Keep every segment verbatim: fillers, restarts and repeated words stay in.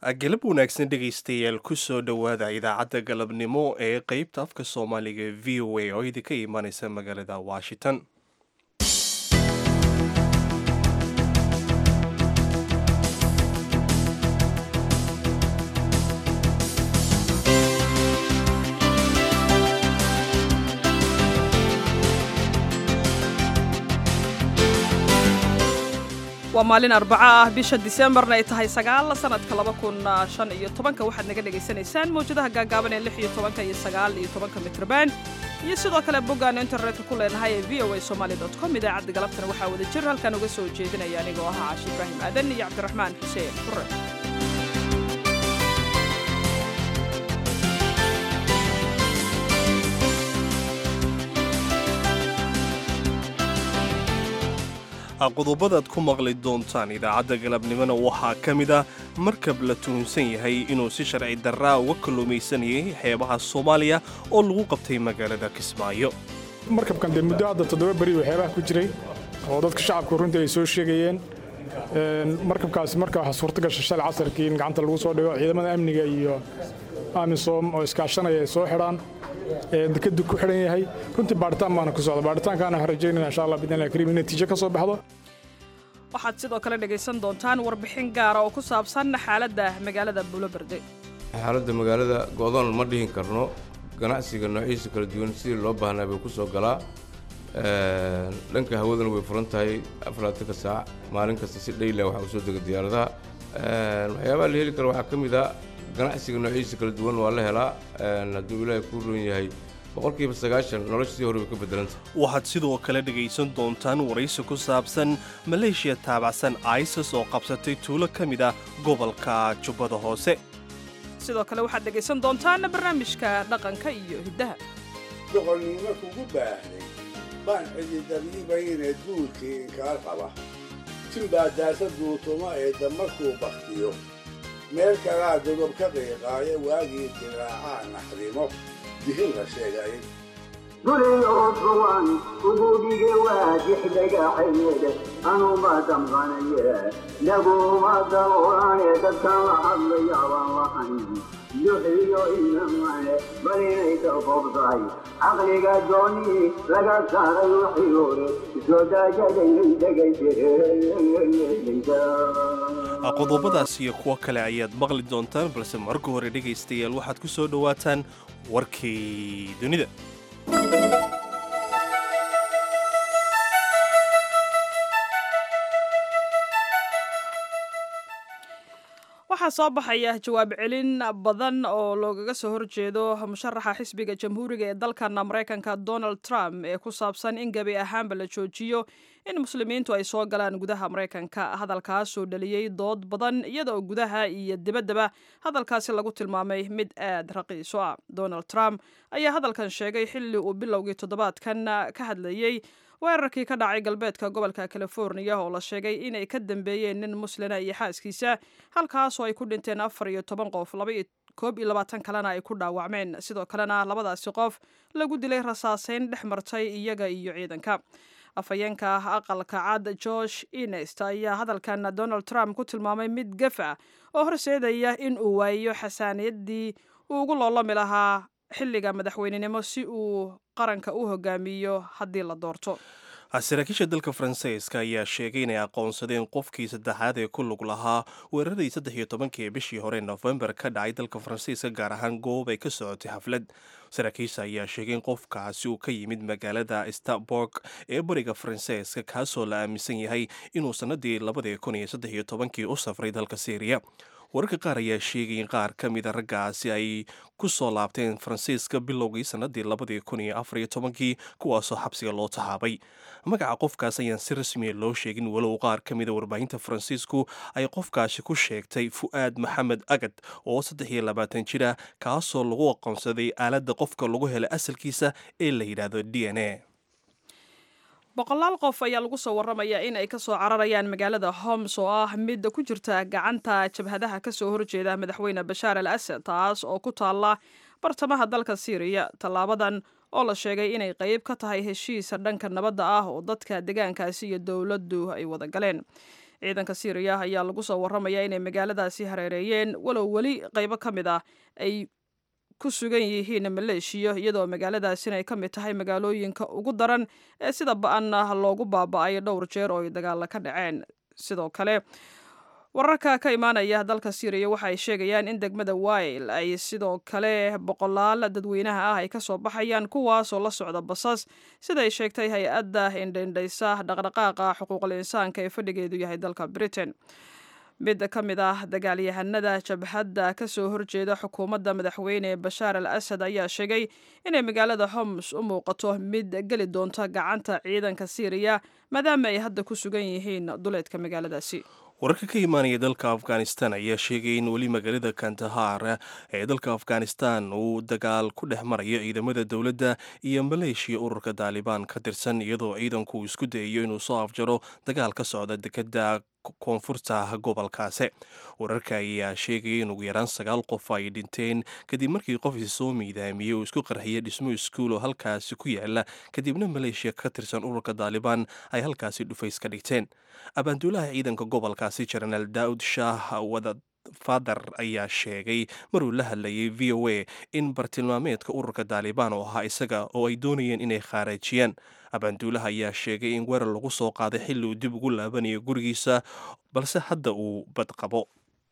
galab wanaagsan dhegaystayaal kusoo dhowaada idaacadda galabnimo ee qeybta afka soomaaliga v o a oo idinka imaaneysa magaalada washington. waa maalin arbaca ah bisha Diseembarna ay tahay sagaal sanadka laba kun shan iyo toban waxaad naga dhageysanaysaan mawjadaha gaagaaban ee lix iyo toban iyo sagaal iyo toban mitrban iyo sidoo kale boggaan internetka ku leenahay ee v o a somali dot com. idaacadda galabtana waxaa wada jir halkan uga soo jeedinaya anigoo ah Caashi Ibraahim Aadan iyo Cabdiraxmaan Xuseen Fure. qodobadaad ku maqli doontaan idaacadda galabnimona waxaa ka mid ah markab la tuhunsan yahay inuu si sharci darraa uga kalluumaysanayay xeebaha Soomaaliya oo lagu qabtay magaalada Kismaayo. markabkan dee muddo hadda toddoba beri uu xeebaha ku jiray oo dadka shacabku runtii ay soo sheegayeen. markabkaasi marka waxaa suurta gashay shalay casarkii in gacanta lagu soo dhigo ciidamada amniga iyo amisom oo iskaashanaya ay soo xidhaan dekadu ku xiran yahay. runtii baaritaan baana ku socda baaritaankaana waxaan rajaynayna insha allah bidnilaahi kariim in natiijo ka soo baxdo. waxaad sidoo kale dhegaysan doontaan warbixin gaara oo ku saabsan xaaladda magaalada Buloberde. xaaladda magaalada go'doon ma dhihin karno, ganacsiga noocyadiisa kala duwan sidii loo baahnaa bay ku soo galaa. dhanka hawadana way furan tahay afaraatan saac maalin kasta si dhayla waxa uu soo dega diyaaradaha. waxyaabaha la heli karo waxaa ka mid ah ganacsiga noocyadiisa kala duwan waa la helaa. hadduu ilaahay ku roon yahay boqolkiiba sagaashan noloshii hore way ka bedelanta. waxaad sidoo kale dhegaysan doontaan waraysi ku saabsan maleeshiya taabacsan isis oo qabsatay tuulo ka mid ah gobolka Jubbada Hoose. sidoo kale waxaad dhegaysan doontaan barnaamijka dhaqanka iyo hiddaha. doqonnimo kugu baahday baan cididabiibayne duulkii inkaar qaba sinbaa daasa duutuma ee damarkuu baktiyo meel kalaa dodob ka qiiqaayo waagii diraacaa naxrimo dihin la sheegay dulay oodruwan ugu dhige waadix dhagaxayeed anuma damqanaye naguma daboolane dadkan la hadlaya baan lahayn yuxiyo inamane bal inay ka qobtahay caqliga dooni laga saaray wixii hore soo daajaday dhegaysa. qodobadaas iyo kuwo kale ayaad maqli doontaan, balse marka hore dhegaystayaal waxaad ku soo dhowaataan warkii dunida. waxaa soo baxaya jawaab celin badan oo loogaga soo horjeedo musharaxa xisbiga jamhuuriga ee dalkan Mareykanka Donald Trump ee ku saabsan in gabi ahaanba la joojiyo in muslimiintu ay soo galaan gudaha Mareykanka. hadalkaas oo dhaliyay dood badan iyada oo gudaha iyo dibaddaba hadalkaasi lagu tilmaamay mid aad raqiis u ah. Donald Trump ayaa hadalkan sheegay xilli uu bilowgii toddobaadkan ka hadlayay weerarkii ka dhacay galbeedka gobolka California oo la sheegay inay ka dambeeyeen nin muslina iyo xaaskiisa, halkaas oo ay ku dhinteen afar iyo toban qof, koob iyo labaatan kalena ay ku dhaawacmeen. sidoo kalena labadaasi qof lagu dilay rasaaseyn dhex martay iyaga iyo ciidanka. afhayeenka aqalka cad Josh Earnest ayaa hadalkan Donald Trump ku tilmaamay mid gaf ah oo horseedaya in uu waayo xasaaniyadii uu ugu loolami lahaa xilliga madaxweynenimo si uu qaranka u hogaamiyo haddii la doorto. saraakiisha dalka Faransiiska ayaa sheegay inay aqoonsadeen qofkii saddexaad ee ku lug lahaa weeraradii saddex iyo tobankii bishii hore November ka dhacay dalka Faransiiska, gaar ahaan goob ay ka socotay xaflad. saraakiisha ayaa sheegay in qofkaasi uu ka yimid magaalada Strasbourg ee bariga Faransiiska, kaasoo la aaminsan yahay inuu sanadii labada kun iyo saddex iyo tobankii u safray dalka Syria. wararka qaar ayaa sheegay in qaar ka mid a raggaasi ay ku soo laabteen Faransiiska bilowgii sanadii labadii kun iyo afar iyo tobankii, kuwaasoo xabsiga loo taxaabay. magaca qofkaas ayaan si rasmiya loo sheegin, walow qaar ka mid a warbaahinta Faransiisku ay qofkaasi ku sheegtay Fu'aad Maxamed Agad oo saddex iyo labaatan jir ah, kaasoo lagu aqoonsaday aaladda qofka lagu helay asalkiisa ee la yidhaahdo D N A. boqolaal qof ayaa lagu soo waramayaa in ay ka soo cararayaan magaalada Homs oo ah mid ku jirta gacanta jabhadaha ka soo horjeeda madaxweyne Bashaar al-Assad, taas oo ku taala bartamaha dalka Syria. tallaabadan oo la sheegay inay qayb ka tahay heshiis dhanka nabadda ah oo dadka deegaankaasi iyo dowladdu ay wada galeen. ciidanka Syria ayaa lagu soo waramayaa inay magaaladaasi hareereeyeen walow weli qaybo ka mid ah ay ku sugan yihiin maleeshiya iyadoo magaaladaasina ay ka mid tahay magaalooyinka ugu daran ee sida ba-an loogu baaba'ay dhowr jeer oo ay dagaalo ka dhaceen. sidoo kale wararka ka imaanaya dalka Syria waxa ay sheegayaan in degmada Wail ay sidoo kale boqolaal dadweynaha ah ay ka soo baxayaan kuwaas oo la socda basas sida ay sheegtay hay-adda indhendhaysa dhaqdhaqaaqa xuquuqul insaanka ee fadhigeedu yahay dalka Britain. mid ka mid ah dagaalyahanada jabhadda ka soo horjeeda xukuumadda madaxweyne Bashar al-Assad ayaa sheegay inay magaalada Homs u muuqato mid geli doonta gacanta ciidanka Syria maadaama ay hadda ku sugan yihiin duleedka magaaladaasi. wararka ka imaanaya dalka Afghanistan ayaa sheegay in weli magaalada Kandahar ee dalka Afghanistan uu dagaal ku dhex marayo ciidamada dowladda iyo maleeshiya ururka Taliban ka tirsan iyadoo ciidanku isku dayayo inuu soo afjaro dagaal ka socda dekedda koonfurta gobolkaasi. wararka ayaa sheegaya in ugu yaraan sagaal qof ay dhinteen kadib markii qof soo miidaamiyey uu isku qarxiyay dhismo iskuul oo halkaasi ku yaala kadibna maleeshiya ka tirsan ururka Taliban ay halkaasi dhufays ka dhigteen. abaanduulaha ciidanka gobolkaasi General Daud Shah wada Fadar ayaa sheegay maruu la hadlayay V O A in bartilmaameedka ururka Taliban oo ahaa isaga oo ay doonayeen inay khaarajiyaan. abaanduulaha ayaa sheegay in weerar lagu soo qaaday xilli uu dib ugu laabanayo gurigiisa balse hadda uu bad qabo.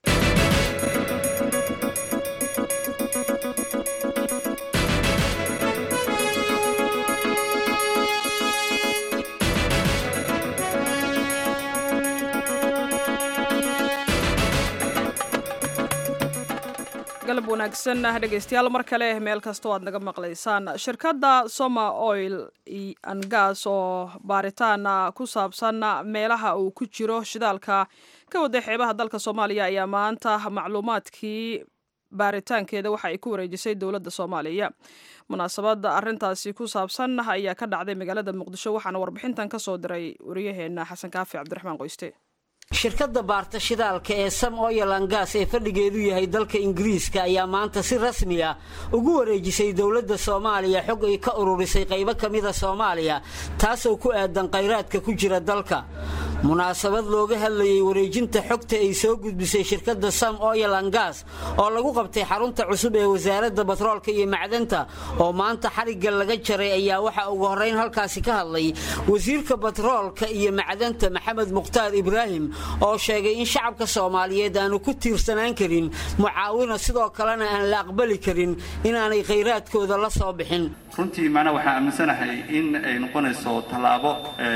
galab wanaagsan dhegeystayaal mar kale meel kasta oo aad naga maqlaysaan. shirkadda Soma Oil and Gas oo baaritaan ku saabsan meelaha uu ku jiro shidaalka ka wada xeebaha dalka Soomaaliya ayaa maanta macluumaadkii baaritaankeeda waxa ay ku wareejisay dowladda Soomaaliya. munaasabadda arrintaasi ku saabsan ayaa ka dhacday magaalada Muqdisho waxaana warbixintan ka soo diray wariyaheena Xasan Kaafi Cabdiraxmaan Qoyste. shirkadda baarta shidaalka ee Som Oil and Gas ee fadhigeedu yahay dalka Ingiriiska ayaa maanta si rasmi ah ugu wareejisay dawladda Soomaaliya xog ay ka ururisay qaybo kamid ah Soomaaliya taasoo ku aadan kheyraadka ku jira dalka. munaasabad looga hadlayay wareejinta xogta ay soo gudbisay shirkadda Som Oil and Gas oo lagu qabtay xarunta cusub ee wasaaradda batroolka iyo macdanta oo maanta xariga laga jaray ayaa waxa ugu horeyn halkaasi ka hadlay wasiirka batroolka iyo macdanta Maxamed Muqtaar Ibraahim oo sheegay in shacabka Soomaaliyeed aanu ku tiirsanaan karin mucaawino sidoo kalena aan la aqbali karin inaanay kheyraadkooda la soo bixin. runtii maana waxa aaminsanahay in ay noqonayso talaabo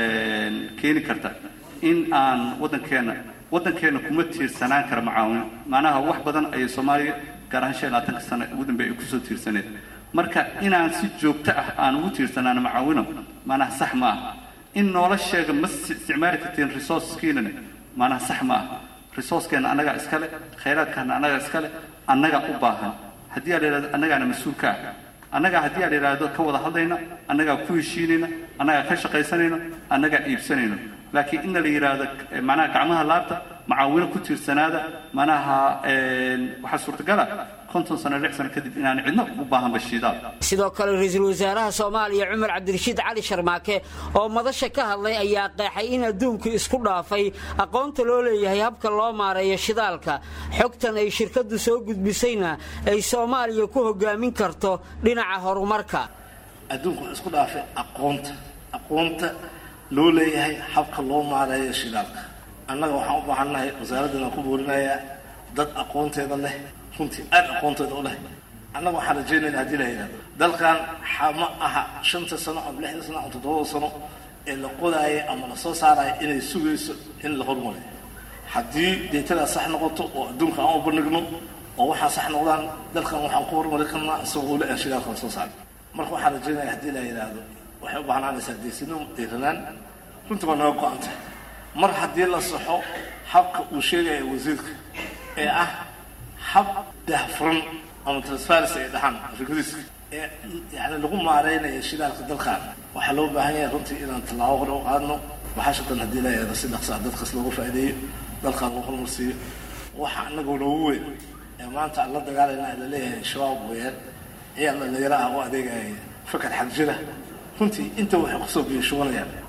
keeni karta in aan wadankeena wadankeena kuma tiirsanaan kara mucaawino maanaha wax badan ay Soomaaliya gaar ahaan shan iyo labaatan sano ugu dambeeyay ku soo tiirsaneed marka inaan si joogto ah aan ugu tiirsanaan mucaawino maanaha sax ma aha in nolosheega ma isticmaali kartiin resourceskiina maanaha sax ma aha resourcekeena anaga iskale kheyraadkeena anaga iskale anaga u baahan haddii ay leedahay anagana mas'uul ka ah anaga haddii ay leedahay ka wada hadlayna anaga ku heshiinayna anaga ka shaqaysanayna anaga iibsanayna laakiin in la yiraahdo maanaha gacmaha laabta mucaawino ku tiirsanaada maanaha waxa suurtagal ah konton sano lix sano kadib inaan cidna u baahan bashiidaad. sidoo kale ra'iisul wasaaraha Soomaaliya Cumar Cabdirashiid Cali Sharmaake oo madasha ka hadlay ayaa qeexay in adduunku isku dhaafay aqoonta loo leeyahay habka loo maareeyo shidaalka xogtan ay shirkaddu soo gudbisayna ay Soomaaliya ku hogaamin karto dhinaca horumarka. adduunku isku dhaafay aqoonta aqoonta loo leeyahay habka loo maareeyo shidaalka annaga waxaan u baahanahay wasaaradda ku boorinayaa dad aqoonteeda leh runtii aad aqoonteeda u leh annaga waxaan rajaynaynaa haddii la yidhahdo dalkan ma aha shanta sano ama lixda sano ama toddoba sano ee la qodaaya ama la soo saaraya inay sugayso in la horumariyo haddii deetada sax noqoto oo adduunka aan u bandhigno oo waxaa sax noqdaan dalkan waxaan ku horumari karnaa isagoo le aan shidaalka la soo saaray marka waxaan rajaynayaa haddii la yidhaahdo waxay u baahnaanaysaa deesinimo deeranaan runtii waa naga go-antay mar haddii la saxo habka uu sheegaya wasiirka ee ah hab daahfuran ama transparency ay dhahaan afrikadiiska ee yani lagu maareynayo shidaalka dalkan waxaa loo baahan yahay runtii inaan tallaabo hore u qaadno waxaashatan haddii la yidhahdo si dhaqsa dadkaas loogu faa'iideeyo dalkan loo horumarsiiyo waxa anagoo noogu weyn ee maanta aan la dagaalayna la leeyahay shabaab weeyaan ciyaal dhalinyaro ah oo adeegaya fakar xag jira runtii inta waxay kusoo biyashubanayaan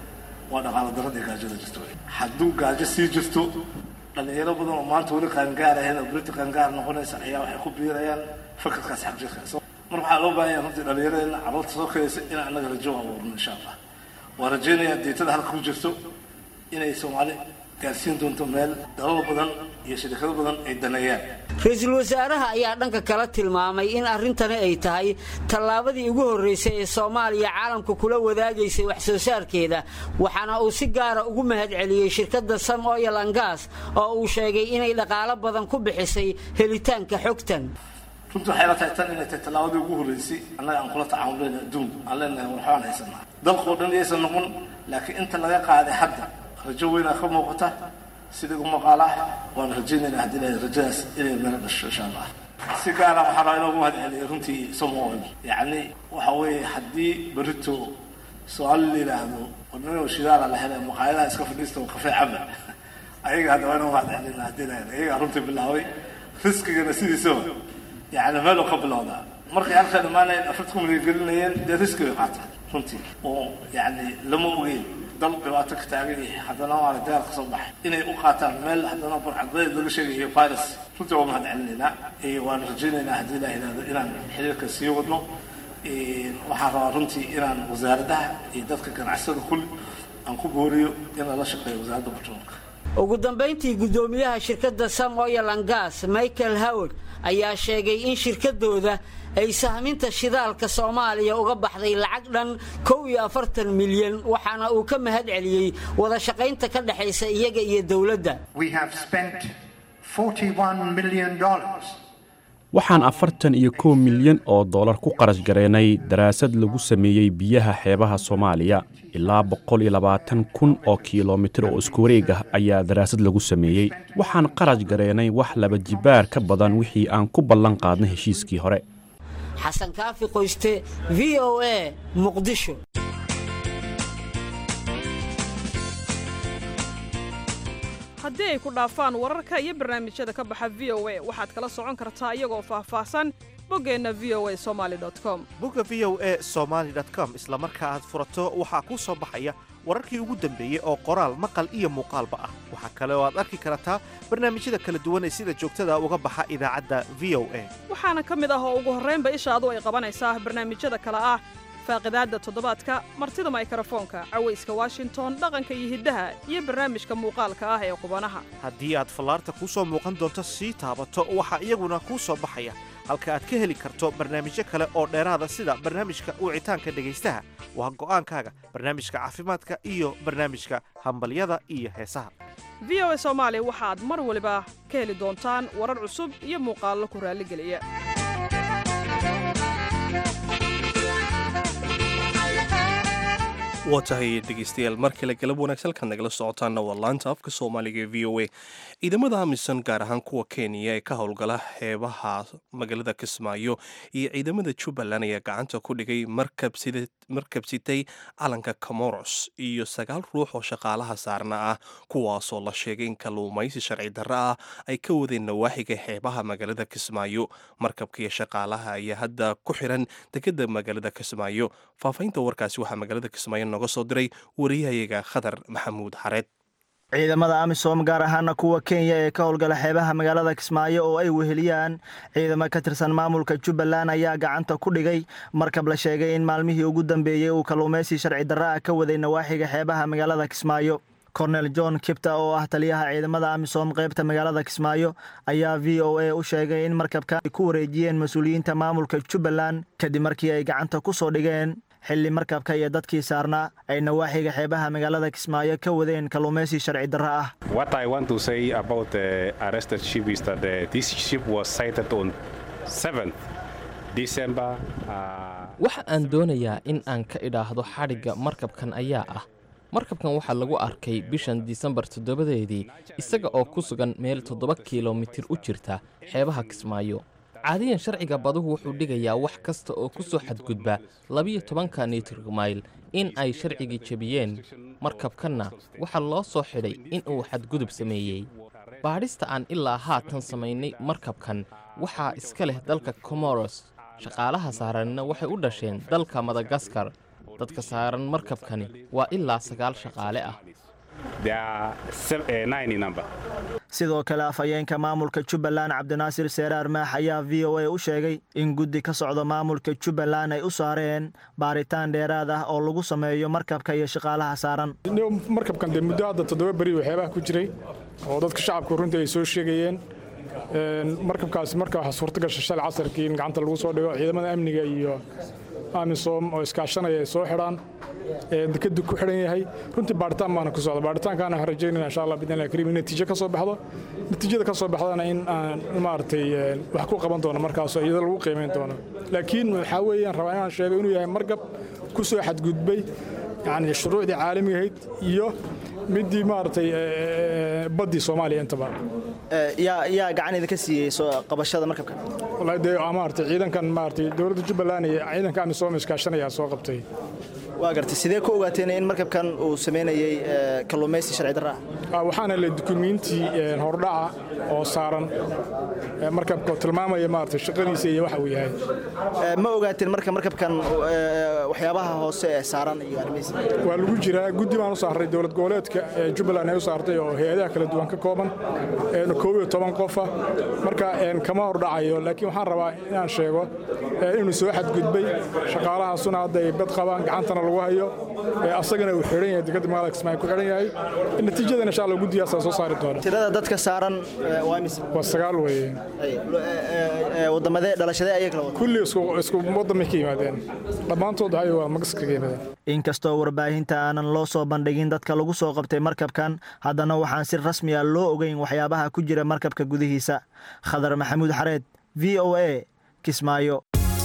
waa dhaqaale darada gaajada jirto hadduu gaajo sii jirto dhalinyaro badan oo maanta weli qaangaar ahayn oo berito qaangaar noqonaysa ayaa waxay ku biirayaan fakarkaas xagjirka mar waxaa loo baahan yahay runtii dhalinyarada carruurta soo kaysa in annaga rajo abuurno insha allah waa rajaynayaa deetada halka ku jirto inay soomaali gaarsiin doonto meel dalal badan iyo shirkado badan ay daneeyaan ra'iisul wasaaraha ayaa dhanka kala tilmaamay in arrintani ay tahay tallaabadii ugu horeysay ee Soomaaliya caalamka kula wadaagaysay wax soo saarkeeda waxaana uu si gaar ah ugu mahad celiyay shirkadda Sam Oil and Gas oo uu sheegay inay dhaqaale badan ku bixisay helitaanka xogtan runtii waxay la tahay tan inay tahay tallaabadii ugu horeysay annaga aan kula tacaamuleyna adduunka aan leenahay waxaan haysanaa dalkoo dhan aysan noqon laakiin inta laga qaaday hadda rajo weyn ka muuqata sidii ugu maqaalaa waan rajaynaynaa haddii la rajadaas inay meel dhasho insha allah si gaar ah waxaan inoo mahad celiyay runtii Soomaaliya yacni waxa weeye haddii berito su'aal la yiraahdo wadnaha shidaala la helay maqaayadaha iska fadhiista oo kafee caba ayaga hadda waan mahad celinaa haddii la ayaga runtii bilaaway riskigana sidiisaba yacni meel ka bilowda markay halka dhamaanay afartan milyan gelinayeen dee riskiga qaata runtii oo yacni lama ogeyn dal dhibaato ka taagan yahay haddana waa deeq ka soo baxay inay u qaataan meel haddana burcadbeed laga sheegayo virus runtii waa mahad celinaynaa ee waan rajaynaynaa haddii la yiraahdo inaan xiriirka sii wadno ee waxaan rabaa runtii inaan wasaaradaha iyo dadka ganacsada kulli aan ku booriyo in la shaqeeyo wasaaradda batroolka ugu dambeyntii gudoomiyaha shirkadda Sam Oil and Gas Michael Howard ayaa sheegay in shirkadooda ay sahminta shidaalka Soomaaliya uga baxday lacag dhan kow iyo afartan milyan waxaana uu ka mahad celiyay wada shaqaynta ka dhaxaysa iyaga iyo dawladda. We have spent forty-one million dollars. waxaan afartan iyo kow milyan oo dollar ku qarash gareynay daraasad lagu sameeyay biyaha xeebaha Soomaaliya ilaa boqol iyo labaatan kun oo kiiloomitir oo isku wareeg ah ayaa daraasad lagu sameeyay waxaan qarash gareynay wax laba jibaar ka badan wixii aan ku ballan qaadnay heshiiskii hore. xasan kaafi qoyste V O A Muqdisho. haddii ay ku dhaafaan wararka iyo barnaamijyada ka baxa V O A waxaad kala socon kartaa iyagoo faahfaahsan boggeenna v o a somali dot com bogga v o a somali dot com isla marka aad furato waxaa kuu soo baxaya wararkii ugu dambeeyey oo qoraal maqal iyo muuqaalba ah waxaa kale oo aad arki kartaa barnaamijyada kala duwan ee sida joogtada uga baxa idaacadda V O A waxaana ka mid ah oo ugu horraynba ishaadu ay qabanaysaa barnaamijyada kale ah faaqidaadda toddobaadka martida mikrofoonka cawayska washington dhaqanka iyo hiddaha iyo barnaamijka muuqaalka ah ee qubanaha haddii aad fallaarta kuu soo muuqan doonto sii taabato waxaa iyaguna kuu soo baxaya halka aad ka heli karto barnaamijyo kale oo dheeraada sida barnaamijka wicitaanka dhegaystaha waa go'aankaaga barnaamijka caafimaadka iyo barnaamijka hambalyada iyo heesaha V O A Soomaali waxaad mar waliba ka heli doontaan warar cusub iyo muuqaallo ku raaligeliya waa tahay dhegeystayaal mar kale galab wanaagsan halkaad nagala socotaanna waa laanta afka soomaaliga ee v o a ciidamada amisom gaar ahaan kuwa kenya ee ka howlgala xeebaha magaalada kismaayo iyo ciidamada jubbaland ayaa gacanta ku dhigay markab sitay calanka comoros iyo sagaal ruux oo shaqaalaha saarna ah kuwaasoo la sheegay in kalluumaysi sharci darro ah ay ka wadeen nawaaxiga xeebaha magaalada kismaayo markabkaiyo shaqaalaha ayaa hadda ku xiran dekeda magaalada kismaayo faafahinta warkaasi waxaa magaalada kismaayo noga soo diray wariyahayaga khadar maxamuud xareed ciidamada amisom gaar ahaana kuwa kenya ee ka howlgala xeebaha magaalada kismaayo oo ay weheliyaan ciidamo ka tirsan maamulka jubbaland ayaa gacanta ku dhigay markab la sheegay in maalmihii ugu dambeeyey uu kalluumaysi sharci darro ah ka waday nawaaxiga xeebaha magaalada kismaayo kornel john kibta oo ah taliyaha ciidamada amisom qaybta magaalada kismaayo ayaa v o a u sheegay in markabka ay ku wareejiyeen mas-uuliyiinta maamulka jubbaland kadib markii ay gacanta ku soo dhigeen xilli markabka iyo dadkii saarnaa ay nawaaxiga xeebaha magaalada kismaayo ka wadeen kalluumaysi sharci darro ah. What I want to say about the arrested ship is that uh, this ship was sighted on seventh December. Waxa aan doonayaa in aan ka idhaahdo xadhigga markabkan ayaa ah markabkan waxaa lagu arkay bishan Disembar toddobadeedii isaga oo ku sugan meel toddoba kiiloomitir u jirta xeebaha kismaayo. caadiyan sharciga baduhu wuxuu dhigayaa wax kasta oo ku soo xadgudba labiyo tobanka nitromayl in ay sharcigii jebiyeen markabkanna waxaa loo soo xidhay in uu xadgudub sameeyey baadhista aan ilaa haatan samaynay markabkan waxaa iska leh dalka comoros shaqaalaha saaranina waxay u dhasheen dalka madagaskar dadka saaran markabkani waa ilaa sagaal shaqaale ah. sidoo kale afhayeenka maamulka Jubbaland Cabdinaasir Seeraar Maax ayaa V O A u sheegay in guddi ka socdo maamulka Jubbaland ay u saareen baaritaan dheeraad ah oo lagu sameeyo markabka iyo shaqaalaha saaran. markabkan de muddo hadda toddoba beri waxyaabaha ku jiray oo dadka shacabku runtii ay soo sheegayeen markabkaasi marka waxa suurta gashay shalay casarkii in gacanta lagu soo dhigo ciidamada amniga iyo amisom oo iskaashanaya ay soo xidhaan dekadu ku xidhan yahay runtii baaritaan baana ku socda baaritaankaana waxaan rajaynayna insha allah bidnilaahi kariim in natiijo ka soo baxdo natiijada ka soo baxdana in aan maaragtay wax ku qaban doono markaasoo iyada lagu qiimeyn doono laakiin waxaa weeyaan rabaa inaan sheego inuu yahay markab ku soo xadgudbay yani shuruucdii caalamiga ahayd iyo midii maaragtay badii Soomaaliya intaba yaa yaa gacan idinka siiyay soo qabashada markabka wallahi de maaragtay ciidankan maaragtay dawladda Jubbaland iyo ciidanka amisom iskaashanaya soo qabtay waa gartay sidee ku ogaateen in markabkan uu sameynayay kalluumaysi sharci darro ah waxaana la dukumiinti hordhaca oo saaran markabka tilmaamaya maaragtay shaqadiisa iyo waxa uu yahay ma ogaateen marka markabkan waxyaabaha hoose ee saaran iyo arrimihiisa waa lagu jiraa guddi baan u saaray dawlad goboleedka Jubbaland ay u saartay oo hay'adaha kala duwan ka kooban koob iyo toban qof ah marka kama hordhacayo laakiin waxaan rabaa inaan sheego inuu soo xadgudbay shaqaalahaasuna hadda ay bad qabaan gacantana lagu hayo asagana uu xiran yahay degmada magaalada Kismaayo ku xiran yahay natiijadana insha Allah guddigaas soo saari doona tirada dadka saaran waa mis waa sagaal weeye wadamada dhalashada ay kala wada kulli isku isku wadamo ka yimaadeen dhamaantood ay waa magaska ka yimaadeen inkastoo warbaahinta aanan loo soo bandhigin dadka lagu soo qabtay markabkan haddana waxaan si rasmi ah loo ogeyn waxyaabaha ku jira markabka gudihiisa Khadar Maxamuud Xareed V O A Kismaayo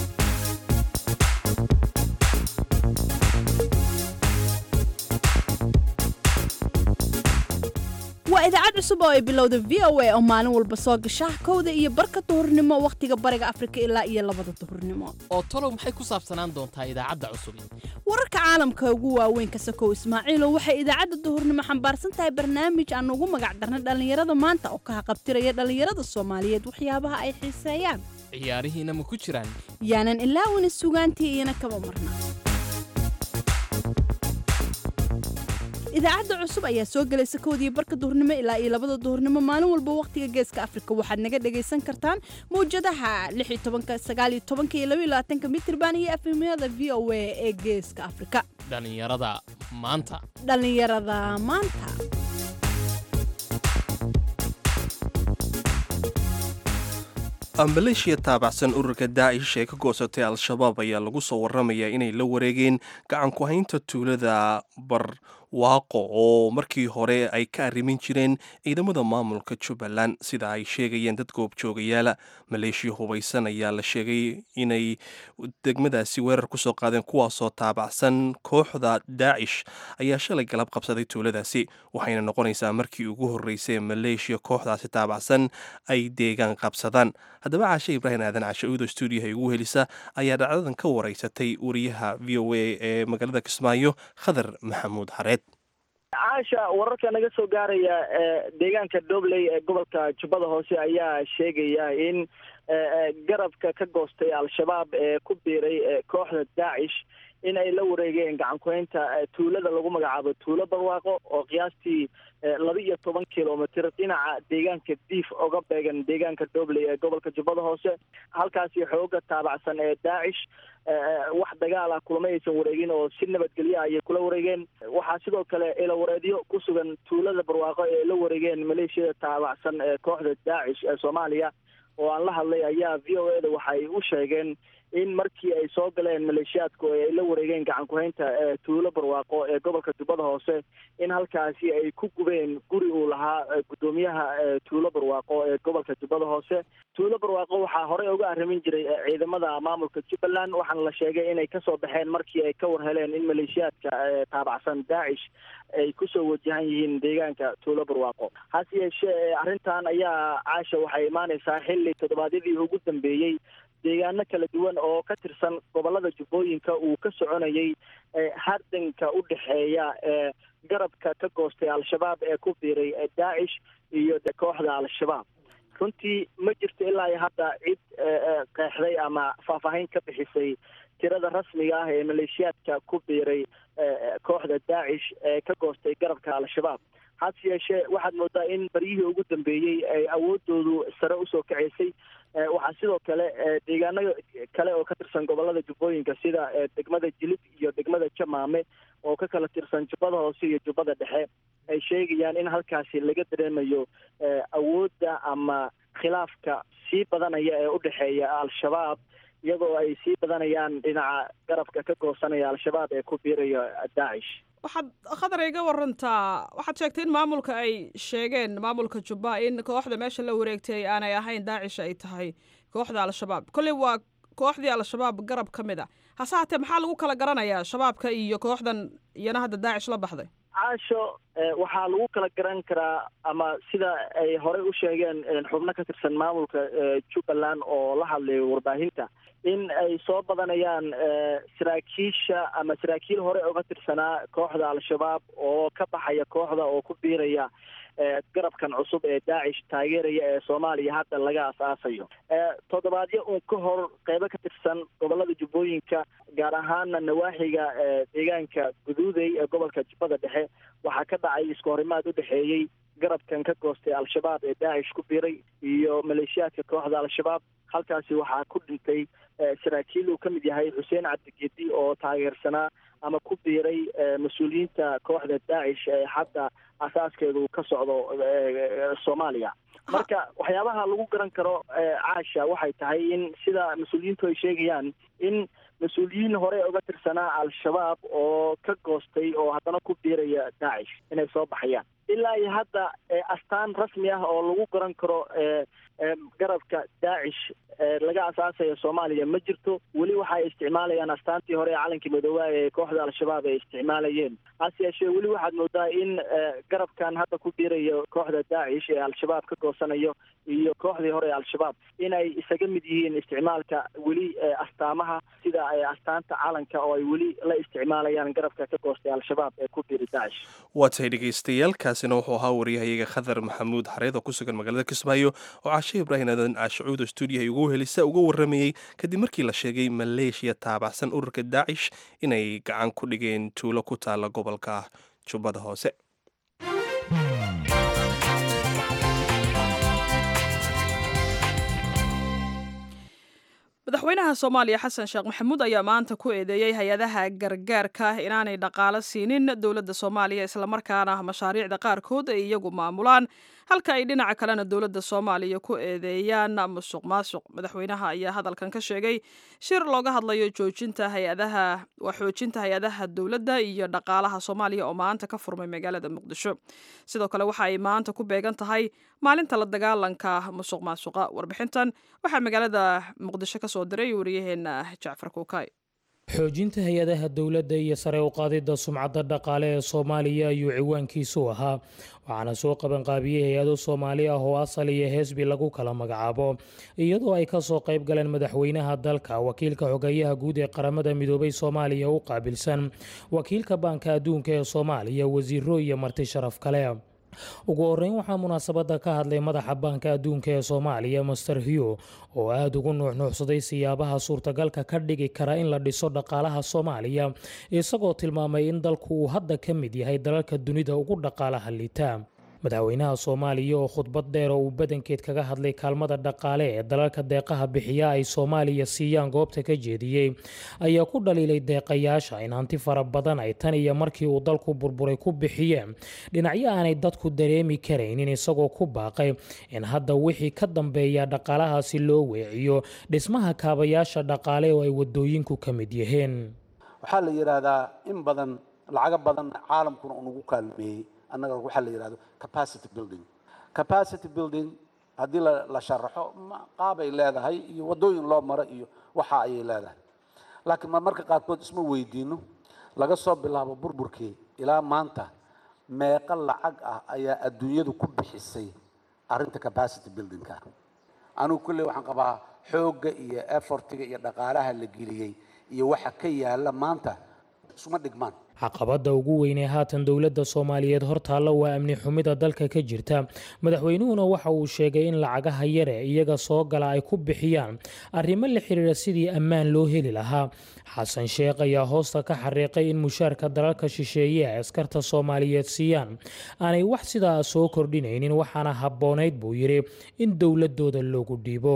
waa idaacad cusub oo ay bilowda V O A oo maalin walba soo gasha kowda iyo barka duhurnimo waqtiga bariga Afrika ilaa iyo labada duhurnimo oo talow maxay ku saabsanaan doontaa idaacadda cusub wararka caalamka ugu waaweyn ka sakow Ismaaciil waxay idaacadda duhurnimo xambaarsan tahay barnaamij aan ugu magac darnay dhalinyarada maanta oo ka qabtiraya dhalinyarada Soomaaliyeed waxyaabaha ay xiiseeyaan ciyaarihiina ma ku jiraan yaanan ilaawin suugaantii iyana kaba marna idaacadda cusub ayaa soo galaysa kowdii barka duhurnimo ilaa iyo labada duhurnimo maalin walba waqtiga geeska Afrika waxaad naga dhageysan kartaan mowjadaha lix iyo toban, sagaal iyo toban iyo laba iyo labaatan mitirban iyo F M-yada V O A ee geeska Afrika dhalinyarada maanta dhalinyarada maanta maleeshiya taabacsan ururka Daesh ee ka goosatay Al-Shabaab ayaa lagu soo waramayaa inay la wareegeen gacan ku haynta tuulada bar waaqo oo markii hore ay ka arrimin jireen ciidamada maamulka Jubbaland sida ay sheegayeen dad goobjoogayaala maleeshiya hubaysan ayaa la sheegay inay degmadaasi weerar ku soo qaadeen kuwaasoo taabacsan kooxda Daesh ayaa shalay galab qabsaday tuuladaasi waxayna noqonaysaa markii ugu horeysay maleeshiya kooxdaasi taabacsan ay deegaan qabsadaan haddaba Caashe Ibrahim Aadan Caashe Udo studio ay ugu helisa ayaa dhacdadan ka wareysatay wariyaha V O A ee magaalada Kismaayo Khadar Maxamuud Xareed caasha wararka naga soo gaaraya deegaanka Dobley ee gobolka Jubbada Hoose ayaa sheegaya in garabka ka goostay Al-Shabaab ee ku biiray kooxda Daesh in ay la wareegeen gacan ku haynta tuulada lagu magacaabo tuulo barwaaqo oo qiyaastii laba iyo toban kiiloomitir dhinaca deegaanka Diif uga beegan deegaanka Dobley ee gobolka Jubbada Hoose halkaasi xooga taabacsan ee Daesh wax dagaal ah kulama aysan wareegin oo si nabadgelyo ah ayay kula wareegeen waxaa sidoo kale ila wareedyo ku sugan tuulada barwaaqo ee la wareegeen maleeshiyada taabacsan ee kooxda Daesh ee Soomaaliya oo aan la hadlay ayaa V O A da waxay u sheegeen in markii ay soo galeen maleeshiyaadku ay la wareegeen gacan ku haynta tuulo barwaaqo ee gobolka Jubbada Hoose in halkaasi ay ku gubeen guri uu lahaa gudoomiyaha tuulo barwaaqo ee gobolka Jubbada Hoose tuulo barwaaqo waxaa hore uga arrimin jiray ciidamada maamulka Jubbaland waxaana la sheegay inay ka soo baxeen markii ay ka war heleen in maleeshiyaadka taabacsan Daesh ay ku soo wajahan yihiin deegaanka tuulo barwaaqo hase yeeshee arrintan ayaa caasha waxay imaanaysaa xilli toddobaadyadii ugu dambeeyey deegaano kala duwan oo ka tirsan gobolada Jubbooyinka uu ka soconayay hardanka u dhaxeeya garabka ka goostay Al-Shabaab ee ku biiray Daesh iyo kooxda Al-Shabaab runtii ma jirto ilaa hadda cid qeexday ama faahfaahin ka bixisay tirada rasmiga ah ee maleeshiyaadka ku biiray kooxda daacish ee ka goostay garabka al-shabaab hase yeeshee waxaad moodaa in baryihii ugu dambeeyey ay awoodoodu sare usoo kacaysay waxaa sidoo kale deegaano kale oo ka tirsan gobolada jubbooyinka sida degmada jilib iyo degmada jamaame oo ka kala tirsan jubbada hoose iyo jubbada dhexe ay sheegayaan in halkaasi laga dareemayo awoodda ama khilaafka sii badanaya ee u dhexeeya al-shabaab iyadoo ay sii badanayaan dhinaca garabka ka goosanaya al-shabaab ee ku biiraya daacish waxaad khadar iga warantaa waxaad sheegtay in maamulka ay sheegeen maamulka jubba in kooxda meesha la wareegtay aanay ahayn daacish ay tahay kooxda al-shabaab kolley waa kooxdii al-shabaab garab ka mid a hase haatee maxaa lagu kala garanayaa shabaabka iyo kooxdan iyana hadda daacish la baxday caasho waxaa lagu kala garan karaa ama sida ay horey u sheegeen xubno ka tirsan maamulka jubbaland oo la hadlayo warbaahinta in ay soo badanayaan saraakiisha ama saraakiil hore uga tirsanaa kooxda al-shabaab oo ka baxaya kooxda oo ku biiraya garabkan cusub ee daacish taageeraya ee soomaaliya hadda laga as-aasayo toddobaadyo uun ka hor qeybo ka tirsan gobolada jubbooyinka gaar ahaana nawaaxiga deegaanka guduudey ee gobolka jubbada dhexe waxaa ka dhacay isku horimaad u dhexeeyey garabkan ka goostay al-shabaab ee daacish ku biiray iyo maleeshiyaadka kooxda al-shabaab halkaasi waxaa ku dhintay saraakiil uu ka mid yahay xuseen cabdigedi oo taageersanaa ama ku biiray mas-uuliyiinta kooxda daacish ee hadda asaaskeedu ka socdo soomaaliya marka waxyaabaha lagu garan karo caasha waxay tahay in sida mas-uuliyiintu ay sheegayaan in mas-uuliyiin hore uga tirsanaa al-shabaab oo ka goostay oo haddana ku biiraya daacish inay soo baxayaan ilaa iyo hadda astaan rasmi ah oo lagu garan karo garabka daacish laga asaasayo soomaaliya ma jirto weli waxay isticmaalayaan astaantii hore ee calankii madooba ee kooxda al-shabaab ay isticmaalayeen hase yeeshee weli waxaad moodaa in garabkan hadda ku biirayo kooxda daacish ee al-shabaab ka goosanayo iyo kooxdii hore ee al-shabaab inay isaga mid yihiin isticmaalka weli astaamaha sida astaanta calanka oo ay weli la isticmaalayaan garabka ka goostay al-shabaab ee ku biiray daacish waa tahay dhegaystayaal kaasina wuxuu ahaa wariyahayaga khadar maxamuud xareed oo ku sugan magaalada kismaayo oo caashe ibraahim aadan caashacuud stuudiyaha ugu helisa uga waramayey kadib markii la sheegay maleeshiya taabacsan ururka daacish inay gacan ku dhigeen tuulo ku taala gobolka jubbada hoose madaxweynaha soomaaliya xasan sheekh maxamuud ayaa maanta ku eedeeyey hay-adaha gargaarka inaanay dhaqaalo siinin dowladda soomaaliya islamarkaana mashaariicda qaarkood ay iyagu maamulaan halka ay dhinaca kalena dowladda soomaaliya ku eedeeyaan musuq maasuq madaxweynaha ayaa hadalkan ka sheegay shir looga hadlayo joojinta hay-adaha waa xoojinta hay-adaha dowladda iyo dhaqaalaha soomaaliya oo maanta ka furmay magaalada muqdisho sidoo kale waxa ay maanta ku beegan tahay maalinta la dagaalanka musuq maasuqa warbixintan waxaa magaalada muqdisho ka soo diray wariyaheena jacfar kuukay xoojinta hay-adaha dowladda iyo sare u qaadidda sumcadda dhaqaale ee soomaaliya ayuu ciwaankiisu ahaa waxaana soo qabanqaabiyey hay-ado soomaali ah oo asal iyo heesbi lagu kala magacaabo iyadoo ay ka soo qayb galeen madaxweynaha dalka wakiilka xogeeyaha guud ee qaramada midoobay soomaaliya u qaabilsan wakiilka baanka adduunka ee soomaaliya wasiiro iyo marti sharaf kale ugu horeyn waxaa munaasabada ka hadlay madaxa baanka adduunka ee soomaaliya master hugh oo aada ugu nuuxnuuxsaday siyaabaha suurtagalka ka dhigi kara in la dhiso dhaqaalaha soomaaliya isagoo tilmaamay in dalku uu hadda ka mid yahay dalalka dunida ugu dhaqaalaha liita madaxweynaha soomaaliya oo khudbad dheer oo uu badankeed kaga hadlay kaalmada dhaqaale ee dalalka deeqaha bixiya ay soomaaliya siiyaan goobta ka jeediyey ayaa ku dhaliilay deeqayaasha in hanti fara badan ay tan iyo markii uu dalku burburay ku bixiyeen dhinacyo aanay dadku dareemi karaynin isagoo ku baaqay in hadda wixii ka dambeeya dhaqaalahaasi loo weeciyo dhismaha kaabayaasha dhaqaale oo ay wadooyinku ka mid yihiin waxaa la yidhaahdaa in badan lacago badan caalamkuna unagu kaalmeeyey annaga waxaa la yidhahdo capacity building capacity building haddii la sharaxo qaabay leedahay iyo waddooyin loo maro iyo waxa ayay leedahay laakiin marmarka qaarkood isma weydiino laga soo bilaabo burburkii ilaa maanta meeqa lacag ah ayaa adduunyadu ku bixisay arrinta capacity buildingka anigu kulley waxaan qabaa xoogga iyo effortiga iyo dhaqaalaha la geliyey iyo waxa ka yaala maanta isuma dhigmaan caqabadda ugu weyn ee haatan dowladda soomaaliyeed hortaalla waa amni xumida dalka ka jirta madaxweynuhuna waxa uu sheegay in lacagaha yare iyaga soo gala ay ku bixiyaan arrimo la xiriira sidii ammaan loo heli lahaa xasan sheekh ayaa hoosta ka xariiqay in mushaarka dalalka shisheeye ay askarta soomaaliyeed siiyaan aanay wax sidaa soo kordhinaynin waxaana habboonayd buu yidhi in dowladooda loogu dhiibo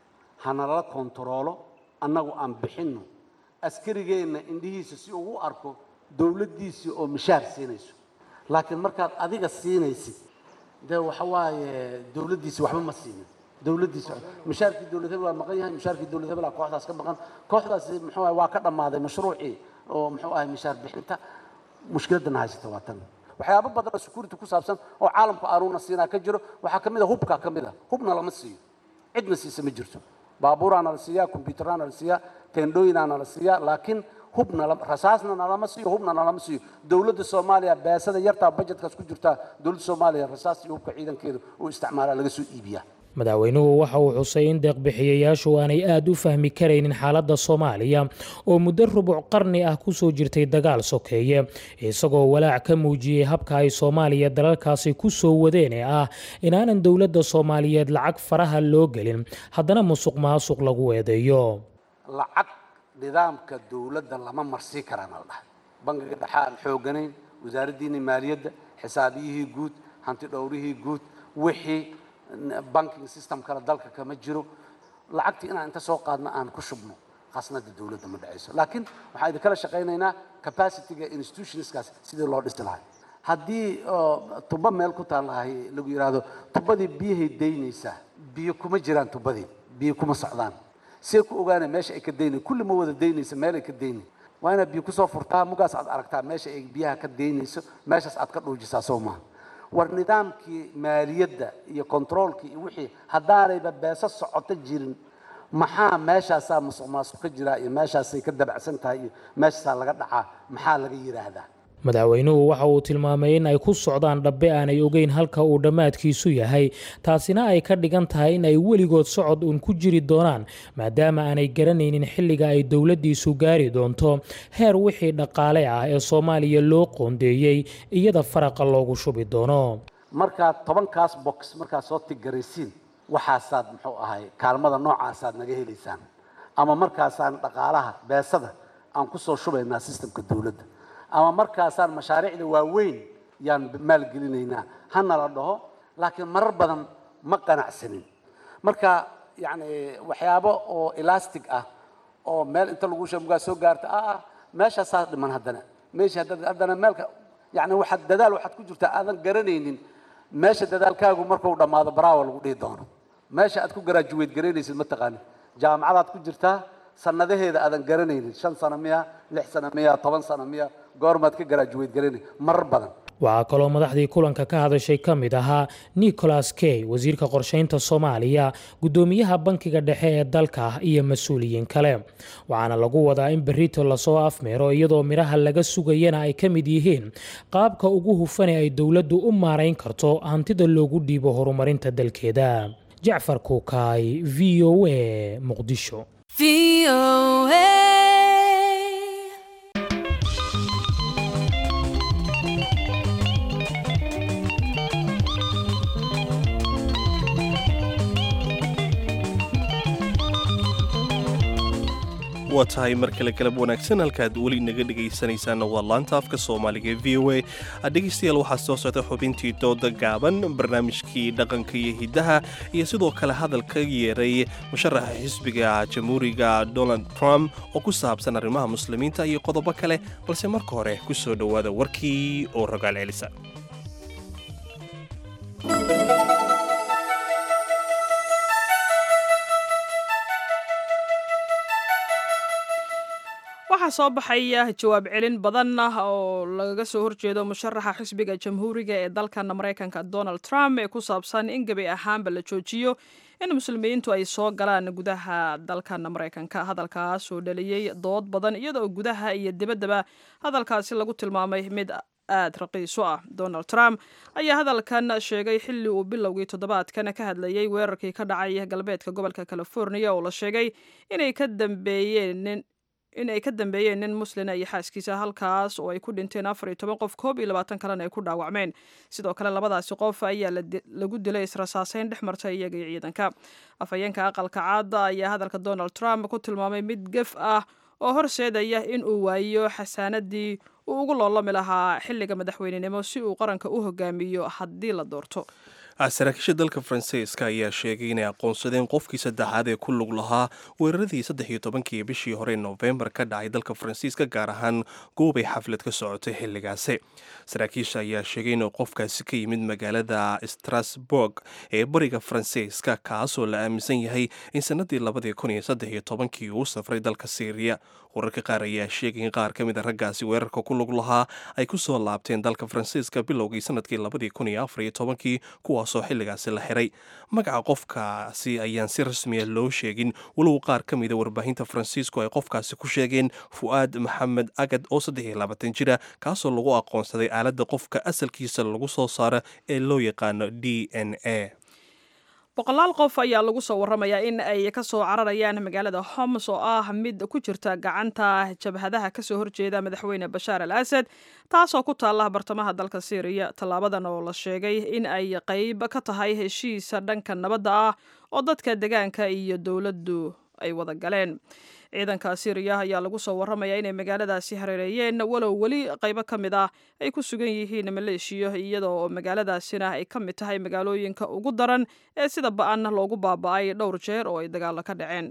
hanala kontaroolo annagu aan bixinno askarigeenna indhihiisa si uu u arko dowladdiisii oo mishaar siinayso laakiin markaad adiga siinaysid dee waxa waaye dowladdiisi waxba ma siinin dowladdiisi mishaarkii dowlad hebel waa maqan yahay mishaarkii dowlad hebel aa kooxdaas ka maqan kooxdaasi muxuu ahay waa ka dhammaaday mashruucii oo muxuu ahay mishaar bixinta mushkiladana haysata waa tan waxyaabo badan oo security ku saabsan oo caalamku aanuna siinaa ka jiro waxaa ka mid a hubkaa ka mid a hubna lama siiyo cidna siisa ma jirto baabuuraana la siiyaa kombyutaraana la siiyaa teendhooyinaana la siiyaa laakiin hubna rasaasna nalama siiyo hubna nalama siiyo dowladda soomaaliya beesada yartaa budgetkaas ku jirtaa dowladda soomaaliya rasaas iyo hubka ciidankeeda uu isticmaalaa laga soo iibiyaa madaxweynuhu waxa uu xusay in deeqbixiyayaashu aanay aad u fahmi karaynin xaaladda soomaaliya oo muddo rubuc qarni ah ku soo jirtay dagaal sokeeye isagoo walaac ka muujiyey habka ay soomaaliya dalalkaasi ku soo wadeen ee ah inaanan dowladda soomaaliyeed lacag faraha loo gelin haddana musuq maasuq lagu eedeeyo lacag nidaamka dowladda lama marsii karaan al dhahay bangiga dhexe aan xooganayn wasaaraddiina maaliyadda xisaabiyihii guud hanti dhowrihii guud wixii banking system kale dalka kama jiro lacagtii inaan inta soo qaadno aan ku shubno khasnada dowladda ma dhacayso laakiin waxaan idin kala shaqaynaynaa capacityga institutionskaas sidii loo dhisi lahay haddii tuba meel ku taalahay lagu yidhaahdo tubadii biyahay daynaysaa biyo kuma jiraan tubadii biyo kuma socdaan see ku ogaanay meesha ay ka daynay kulli ma wada daynaysa meel ay ka daynay waa inaad biyo kusoo furtaa mugaas aad aragtaa meesha ay biyaha ka daynayso meeshaas aad ka dhuujisaa soo maaha war nidaamkii maaliyadda iyo kontaroolkii iyo wixii haddaanayba beeso socoto jirin maxaa meeshaasaa musuq maasuq ka jiraa iyo meeshaasay ka dabacsan tahay iyo meeshaasaa laga dhacaa maxaa laga yidhaahdaa madaxweynuhu waxa uu tilmaamay in ay ku socdaan dhabbe aanay ogeyn halka uu dhammaadkiisu yahay taasina ay ka dhigan tahay in ay weligood socod uun ku jiri doonaan maadaama aanay garanaynin xilliga ay dowladdiisu gaari doonto heer wixii dhaqaale ah ee soomaaliya loo qoondeeyey iyada faraqa loogu shubi doono markaad tobankaas box markaad soo tigaraysiin waxaasaad muxuu ahay kaalmada noocaasaad naga helaysaan ama markaasaan dhaqaalaha beesada aan ku soo shubaynaa sistamka dowladda ama markaasaan mashaariicda waaweyn yaan maalgelinaynaa hana la dhaho laakiin marar badan ma qanacsanin marka yani waxyaabo oo elastic ah oo meel inta lagu sheegaa soo gaarta ah meeshaasaa dhiman haddana meesha haddana meelka yani waxaad dadaal waxaad ku jirtaa aadan garanaynin meesha dadaalkaagu markuu dhammaado baraawa lagu dhihi doono meesha aad ku garaajuweyd garaynaysid ma taqaanin jaamacadaad ku jirtaa sanadaheeda aadan garanaynin shan sano miya lix sano miya toban sano miya goormaad ka garaajuweyd garanay marar badan waxaa kaloo madaxdii kulanka ka hadashay ka mid ahaa nicholas key wasiirka qorshaynta soomaaliya guddoomiyaha bankiga dhexe ee dalka iyo mas-uuliyiin kale waxaana lagu wadaa in berrito lasoo afmeero iyadoo midhaha laga sugayana ay ka mid yihiin qaabka ugu hufane ay dowladdu u maarayn karto hantida loogu dhiibo horumarinta dalkeeda jacfar kuukaay v o a muqdisho waa tahay mar kale galab wanaagsan halkaad weli naga dhegaysanaysaanna waa laanta afka soomaaliga v o a dhegaystayaal waxaa soo socda xubintii dooda gaaban barnaamijkii dhaqanka iyo hiddaha iyo sidoo kale hadal ka yeeray musharaxa xisbiga jamhuuriga donald trump oo ku saabsan arrimaha muslimiinta iyo qodobo kale balse marka hore ku soo dhowaada warkii oo rogaal celisa waxaa soo baxaya jawaab celin badan ah oo lagaga soo horjeedo musharaxa xisbiga jamhuuriga ee dalkan maraykanka donald trump ee ku saabsan in gebi ahaanba la joojiyo in muslimiintu ay soo galaan gudaha dalkan maraykanka hadalkaas oo dhaliyey dood badan iyadoo gudaha iyo dibaddaba hadalkaasi lagu tilmaamay mid aad raqiiso ah donald trump ayaa hadalkan sheegay xilli uu bilowgii toddobaadkan ka hadlayay weerarkii ka dhacay galbeedka gobolka california oo la sheegay inay ka dambeeyeen in ay ka dambeeyeen nin muslina iyo xaaskiisa halkaas oo ay ku dhinteen afar iyo toban qof koob iyo labaatan kalena ay ku dhaawacmeen sidoo kale labadaasi qof ayaa lagu dilay israsaaseyn dhex martay iyaga iyo ciidanka afhayeenka aqalka caada ayaa hadalka Donald Trump ku tilmaamay mid gef ah oo horseedaya in uu waayo xasaanadii uu ugu loolami lahaa xilliga madaxweynenimo si uu qaranka u hogaamiyo haddii la doorto saraakiisha dalka faransiiska ayaa sheegay inay aqoonsadeen qofkii saddexaad ee ku lug lahaa weeraradii saddex iyo tobankii bishii hore November ka dhacay dalka faransiiska gaar ahaan goobay xaflad ka socotay xilligaasi saraakiisha ayaa sheegay inuu qofkaasi ka yimid magaalada Strasbourg ee bariga faransiiska kaasoo la aaminsan yahay in sanadii labadii kun iyo saddex iyo tobankii uu safray dalka Syria wararka qaar ayaa sheegay in qaar ka mid a raggaasi weerarka ku lug lahaa ay ku soo laabteen dalka faransiiska bilowgii sanadkii labadii kun iyo afar iyo tobankii kuwaasoo xilligaasi la xiray magaca qofkaasi ayaan si rasmiya loo sheegin walow qaar ka mida warbaahinta faransiisku ay qofkaasi ku sheegeen Fuad Maxamed Agad oo saddex iyo labaatan jira kaasoo lagu aqoonsaday aaladda qofka asalkiisa lagu soo saaro ee loo yaqaano D N A boqolaal qof ayaa lagu soo waramayaa in ay ka soo cararayaan magaalada Homs oo ah mid ku jirta gacanta jabhadaha ka soo horjeeda madaxweyne Bashar al-Assad taasoo ku taala bartamaha dalka Syria talaabadan oo la sheegay in ay qayb ka tahay heshiis dhanka nabadda ah oo dadka deegaanka iyo dawladdu ay wada galeen ciidanka Syria ayaa lagu soo waramayaa inay magaaladaasi hareereeyeen walow wali qaybo ka mid ah ay ku sugan yihiin maleeshiyo iyadoo magaaladaasina ay ka mid tahay magaalooyinka ugu daran ee sida ba'an loogu baaba'ay dhowr jeer oo ay dagaalo ka dhaceen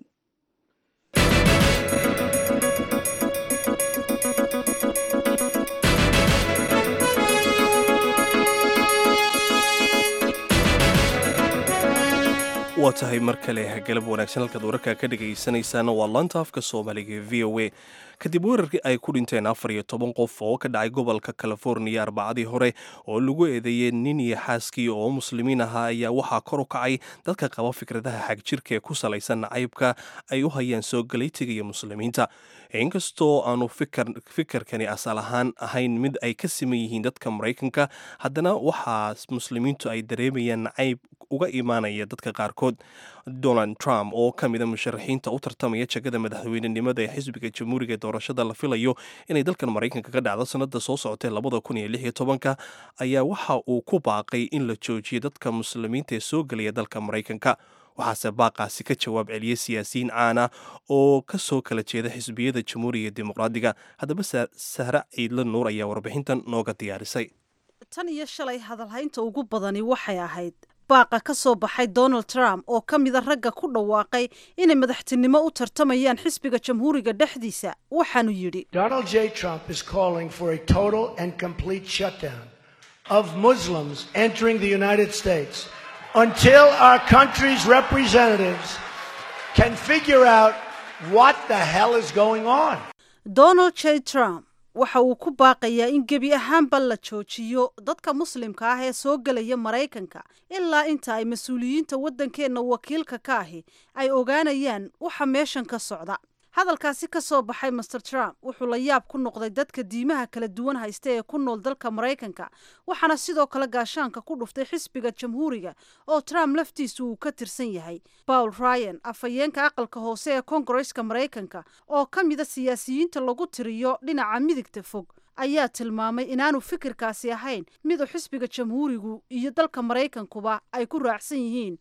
waa tahay mar kale galab wanaagsan halkaad wararka ka dhagaysanaysaan waa laanta afka soomaaliga ee v o a kadib weerarkii ay ku dhinteen afar iyo toban qof oo ka dhacay gobolka californiya arbacadii hore oo lagu eedeeyey nin iyo xaaskii oo muslimiin ahaa ayaa waxaa kor u kacay dadka qaba fikradaha xagjirka ee ku salaysan nacaybka ay u hayaan soo galaytiga iyo muslimiinta inkastoo aanu fikirkani asal ahaan ahayn mid ay ka siman yihiin dadka maraykanka haddana waxaa muslimiintu ay dareemayaan nacayb uga imaanaya dadka qaarkood Donald Trump oo ka mid ah musharaxiinta u tartamaya jagada madaxweynenimada ee xisbiga jamhuuriga ee doorashada la filayo inay dalkan maraykanka ka dhacdo sanada soo socotay labada kun iyo lix iyo tobanka ayaa waxa uu ku baaqay in la joojiyo dadka muslimiinta ee soo gelaya dalka maraykanka waxaase baaqaasi ka jawaab celiyey siyaasiyiin caana oo ka soo kala jeeda xisbiyada jamhuuriga iyo dimuqraadiga haddaba sahra ciidla nuur ayaa warbixintan nooga diyaarisay tan iyo shalay hadalhaynta ugu badani waxay ahayd baaqa ka soo baxay Donald Trump oo ka mid ah ragga ku dhawaaqay inay madaxtinimo u tartamayaan xisbiga jamhuuriga dhexdiisa waxaanu yidhi Donald J. Trump is calling for a total and complete shutdown of Muslims entering the United States until our country's representatives can figure out what the hell is going on. Donald J. Trump waxa uu ku baaqayaa in gebi ahaanba la joojiyo dadka muslimka ah ee soo gelaya Maraykanka ilaa inta ay mas'uuliyiinta waddankeena wakiilka ka ahi ay ogaanayaan waxa meeshan ka socda hadalkaasi ka soo baxay Mister Trump wuxuu la yaab ku noqday dadka diimaha kala duwan haysta ee ku nool dalka Maraykanka waxaana sidoo kale gaashaanka ku dhuftay xisbiga jamhuuriga oo Trump laftiisu uu ka tirsan yahay Paul Ryan afhayeenka aqalka hoose ee Congress-ka Maraykanka oo ka mid ah siyaasiyiinta lagu tiriyo dhinaca midigta fog ayaa tilmaamay inaanu fikirkaasi ahayn mid xisbiga jamhuurigu iyo dalka Maraykankuba ay ku raacsan yihiin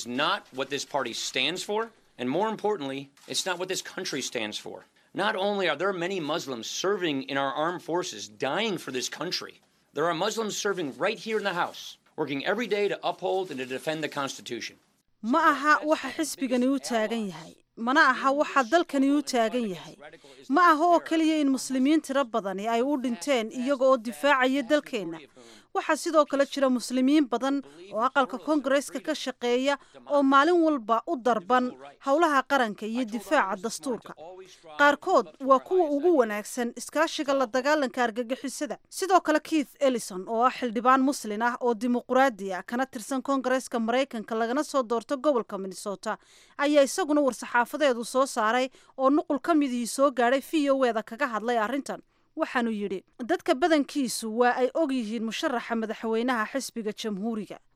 And more importantly, it's not what this country stands for. Not only are there many Muslims serving in our armed forces, dying for this country, there are Muslims serving right here in the House, working every day to uphold and to defend the Constitution. Ma aha waxa xisbigani u taagan yahay mana aha waxa dalkani u taagan yahay ma aha oo kaliya in muslimiin tiro badani ay u dhinteen iyaga oo difaacaya dalkeena waxaa sidoo kale jira muslimiin badan oo aqalka Congress-ka ka shaqeeya oo maalin walba u darban howlaha qaranka iyo difaaca dastuurka qaarkood waa kuwa ugu wanaagsan iskaashiga la dagaalanka argagixisada sidoo kale Keith Ellison oo ah xildhibaan muslim ah oo dimuqraadi ah kana tirsan Congress-ka Maraykanka lagana soo doorto gobolka Minnesota ayaa isaguna war-saxaafadeedu soo saaray oo nuqul ka midii soo gaaray V O A-da kaga hadlay arrintan waxaanu yidhi dadka badankiisu waa ay og yihiin musharaxa madaxweynaha xisbiga jamhuuriga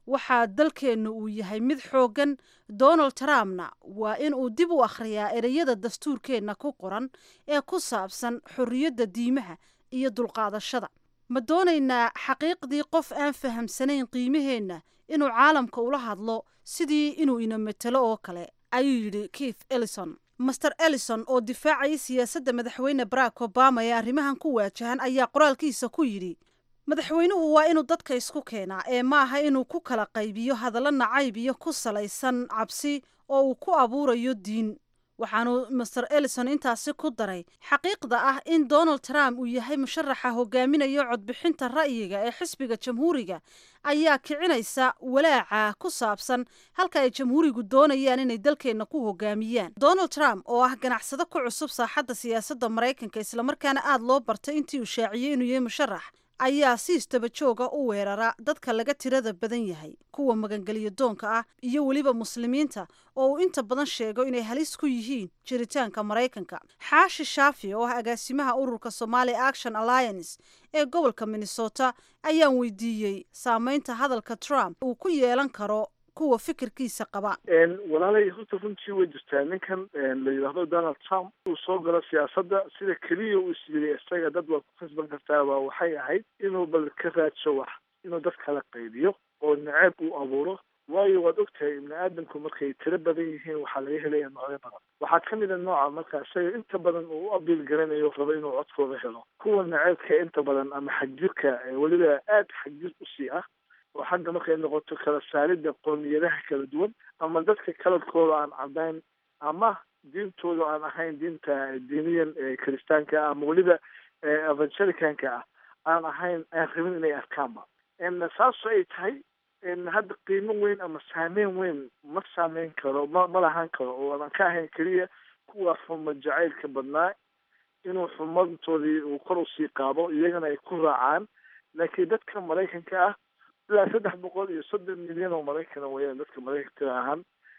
waxaa dalkeennu uu yahay mid xooggan donald trumpna waa in uu dib u akhriyaa ereyada dastuurkeenna ku qoran ee ku saabsan xorriyadda diimaha iyo dulqaadashada ma doonaynaa xaqiiqdii qof aan fahamsanayn qiimaheenna inuu caalamka ula hadlo sidii inuu ina matelo oo kale ayuu yidhi keith ellison master ellison oo difaacayay siyaasadda madaxweyne barack obama ee arrimahan ku waajahan ayaa qoraalkiisa ku yidhi madaxweynuhu waa inuu dadka isku keenaa ee maaha inuu ku kala qaybiyo hadallo nacayb iyo ku salaysan cabsi oo uu ku abuurayo diin waxaanu master ellison intaasi ku daray xaqiiqda ah in donald trump uu yahay musharaxa hogaaminayo codbixinta ra'yiga ee xisbiga jamhuuriga ayaa kicinaysa walaaca ku saabsan halka ay jamhuurigu doonayaan inay dalkeenna ku hogaamiyaan donald trump oo ah ganacsado ku cusub saaxadda siyaasadda maraykanka islamarkaana aada loo bartay intii uu shaaciyey inuu yahay musharax ayaa si istaba jooga u weerara dadka laga tirada badan yahay kuwa magangeliyo doonka ah iyo weliba muslimiinta oo uu inta badan sheego inay halis ku yihiin jiritaanka maraykanka xaashi shaafi oo ah agaasimaha ururka Somali Action Alliance ee gobolka Minnesota ayaan weydiiyey saameynta hadalka Trump uu ku yeelan karo kuwa fikirkiisa qaba walaalay horta runtii way jirtaa ninkan la yidhaahdo Donald Trump uu soo galo siyaasadda sida keliya uu isleeyahay isaga dad waa ku khasban kartaa waa waxay ahayd inuu bal ka raadsho wax inuu dad kala qaybiyo oo nacayb uu abuuro waayo waad ogtahay ibni aadamku markay tiro badan yihiin waxaa laga helaya noocyo badan waxaa ka mid a nooca marka isaga inta badan uu u abiil garanayo rabo inuu codkooda helo kuwa nacaybka inta badan ama xagjirka weliba aad xagjir usii ah oo xagga markay noqoto kala saaridda qoomiyadaha kala duwan ama dadka kaladkooda aan cadayn ama diintooda aan ahayn diinta diiniyan kiristaanka ah ama weliba evangelicanka ah aan ahayn aan rabin inay arkaanba saasoo ay tahay hadda qiimo weyn ama saameyn weyn ma saameyn karo ma ma lahaan karo oo aan ka ahayn keliya kuwa xuma jacaylka badnaa inuu xumadoodii uu kor usii qaado iyagana ay ku raacaan laakiin dadka maraykanka ah ilaa saddex boqol iyo soddon milyan oo maraykana weyaan dadka maraykanka ahaan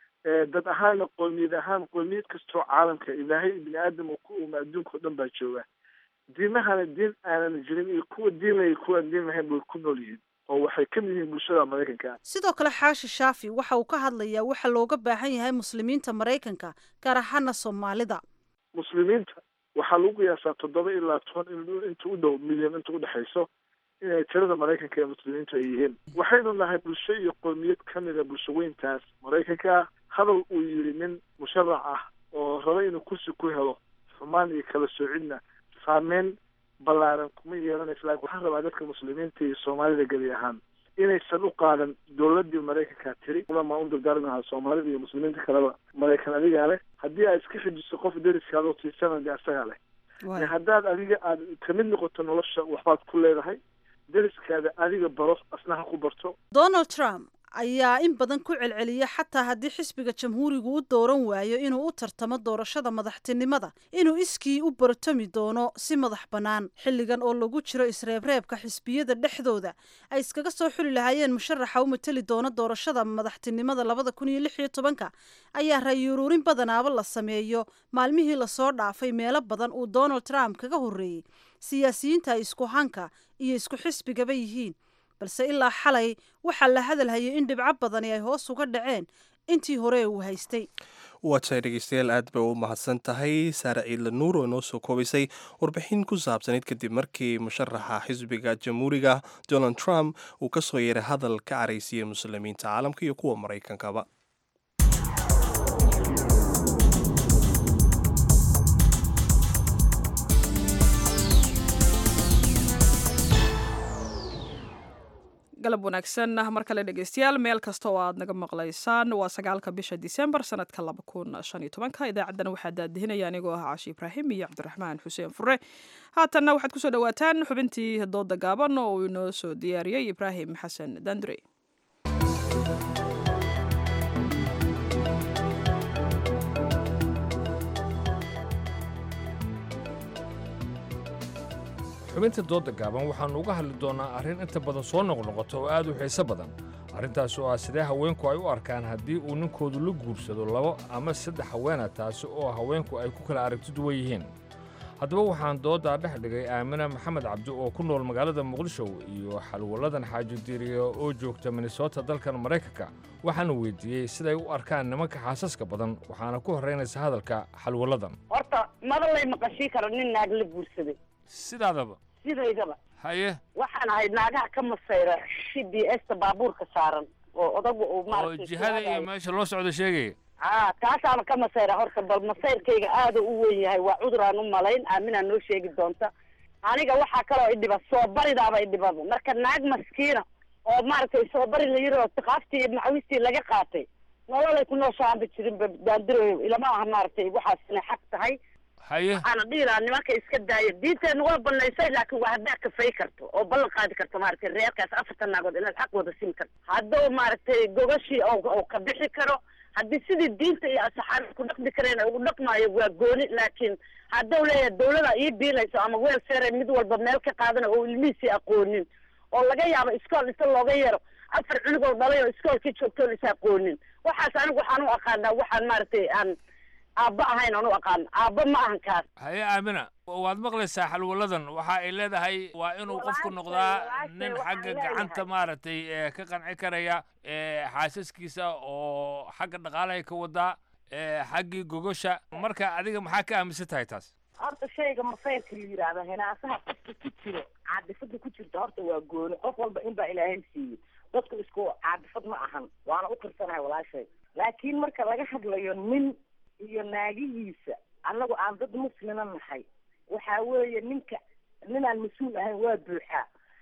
dad ahaanna qoomiyad ahaan qoomiyad kastoo caalamka ilaahay ibni aadam uu ku uuma adduunka o dhan baa jooga diimahana diin aanan jirin iyo kuwa diin lay kuwaan diin lahayn bay ku nool yihiin oo waxay ka mid yihiin bulshada maraykanka sidoo kale xaashi shaafi waxa uu ka hadlayaa waxa looga baahan yahay muslimiinta maraykanka gaar ahaana soomaalida muslimiinta waxaa lagu qiyaasaa toddoba ilaa toban inta u dhow milyan inta udhexayso inay tirada maraykanka ee muslimiintu ay yihiin waxaynu nahay bulsho iyo qoomiyad ka mida bulsho weyntaas maraykanka hadal uu yidhi nin musharax ah oo raba inuu kursi ku helo xumaan iyo kala soocidna saameyn ballaaran kuma yeelanaysa laakiin waxaan rabaa dadka muslimiinta iyo soomaalida geli ahaan inaysan u qaadan dowladii maraykanka tiri ulamaa u dardaaran lahaa soomaalida iyo muslimiinta kaleba maraykan adigaa leh haddii aad iska xijiso qof deriskaada oo tiisanan de asagaa leh haddaad adiga aad kamid noqoto nolosha waxbaad ku leedahay deriskaada adiga baro asnaha ku barto donald trump ayaa in badan ku celceliya xataa haddii xisbiga jamhuurigu u dooran waayo inuu u tartamo doorashada madaxtinimada inuu iskii u bartami doono si madax bannaan xilligan oo lagu jiro isreebreebka xisbiyada dhexdooda ay iskaga soo xuli lahaayeen musharaxa u mateli doono doorashada madaxtinimada labada kun iyo lix iyo tobanka ayaa rayi uruurin badanaaba la sameeyo maalmihii lasoo dhaafay meelo badan uu donald trump kaga horreeyey siyaasiyiinta ay isku hanka iyo isku xisbigaba yihiin balse ilaa xalay waxaa la hadalhayay in dhibco badani ay hoos uga dhaceen intii hore uu haystay waatahay dhegeystayaal aad bay u mahadsan tahay saare ciidle nuur oo inoo soo koobaysay warbixin ku saabsanayd kadib markii musharaxa xisbiga jamhuuriga donald trump uu ka soo yeeray hadal ka caraysiiyey muslimiinta caalamka iyo kuwa maraykankaba galab wanaagsan mar kale dhegeystayaal meel kasta oo aad naga maqlaysaan waa sagaalka bisha disembar sanadka laba kun shan iyo tobanka idaacaddana waxaa daadihinaya anigoo ah caashi ibraahim iyo cabdiraxmaan xuseen fure haatanna waxaad kusoo dhawaataan xubintii dooda gaaban oo uu inoo soo diyaariyey ibraahim xasan dandure xubinta dooda gaaban waxaannu uga hadli doonnaa arrin inta badan soo noqnoqota oo aad u xiiso badan arrintaas oo ah sidee haweenku ay u arkaan haddii uu ninkoodu la guursado labo ama saddex haweena taasi oo haweenku ay ku kala aragti duwan yihiin haddaba waxaan doodaa dhex dhigay aamina maxamed cabdi oo ku nool magaalada muqdisho iyo xalwaladan xaaji diiriye oo joogta minnesota dalkan maraykanka waxaana weydiiyey siday u arkaan nimanka xaasaska badan waxaana ku horraynaysa hadalka xalwaladan horta mada lay maqashii karo nin naag la guursaday sidaadaba sidaydaba haye waxaan ahayd naagaha ka masayra c b sta baabuurka saaran oo odagu uu oo maaragtay jihada iyo meesha loo socdo sheegaya aa taasaana ka masayra horta bal masayrkayga aada u weyn yahay waa cudur aan u malayn aaminaa noo sheegi doonta aniga waxaa kaloo idhiba soo baridaaba idhibaba marka naag maskiina oo maaragtay soo bari la yiri oo tiqaaftii iyo macawistii laga qaatay nololay ku nooshaanba jirin baandiroyo ilama aha maaragtay waxaas inay xaq tahay haye waxaana dhihi lahaa nimanka iska daaya diinteena waa banaysay laakiin waa haddaad kafay karto oo ballan qaadi karto maaragtay reerkaas afartan naagood inaad xaq wada siin karto hadduu maaragtay gogashii oo ka bixi karo haddii sidii diinta iyo asaxaabada ku dhaqmi kareen ugu dhaqmaayo waa gooni laakiin hadduu leeyahay dawlada ii biilayso ama welfare mid walba meel ka qaadana oo ilmihiisii aqoonin oo laga yaabo iskool inta looga yaro afar cunugoo dhalay oo iskoolkii joogtoon is aqoonin waxaas anigu waxaan u aqaanaa waxaan maaragtay aan aabba ahayn aan u aqaano aabba ma ahan kaas haye aamina waad maqlaysaa xalwaladan waxa ay leedahay waa inuu qofku noqdaa nin xagga gacanta maaragtay ee ka qanci karaya ee xaasaskiisa oo xagga dhaqaalaha ka wadaa ee xaggii gogosha marka adiga maxaa ka aaminsan tahay taas horta shayga masayrka la yidhaahda hinaasaha qofka ku jiro caadifada ku jirta horta waa gooni qof walba in baa ilaahay siiyey dadku isku caadifad ma ahan waana u tirsanahay walaashay laakiin marka laga hadlayo nin iyo naagihiisa annagu aan dad muslima nahay waxaa weeye ninka ninaan mas-uul ahayn waa buuxaa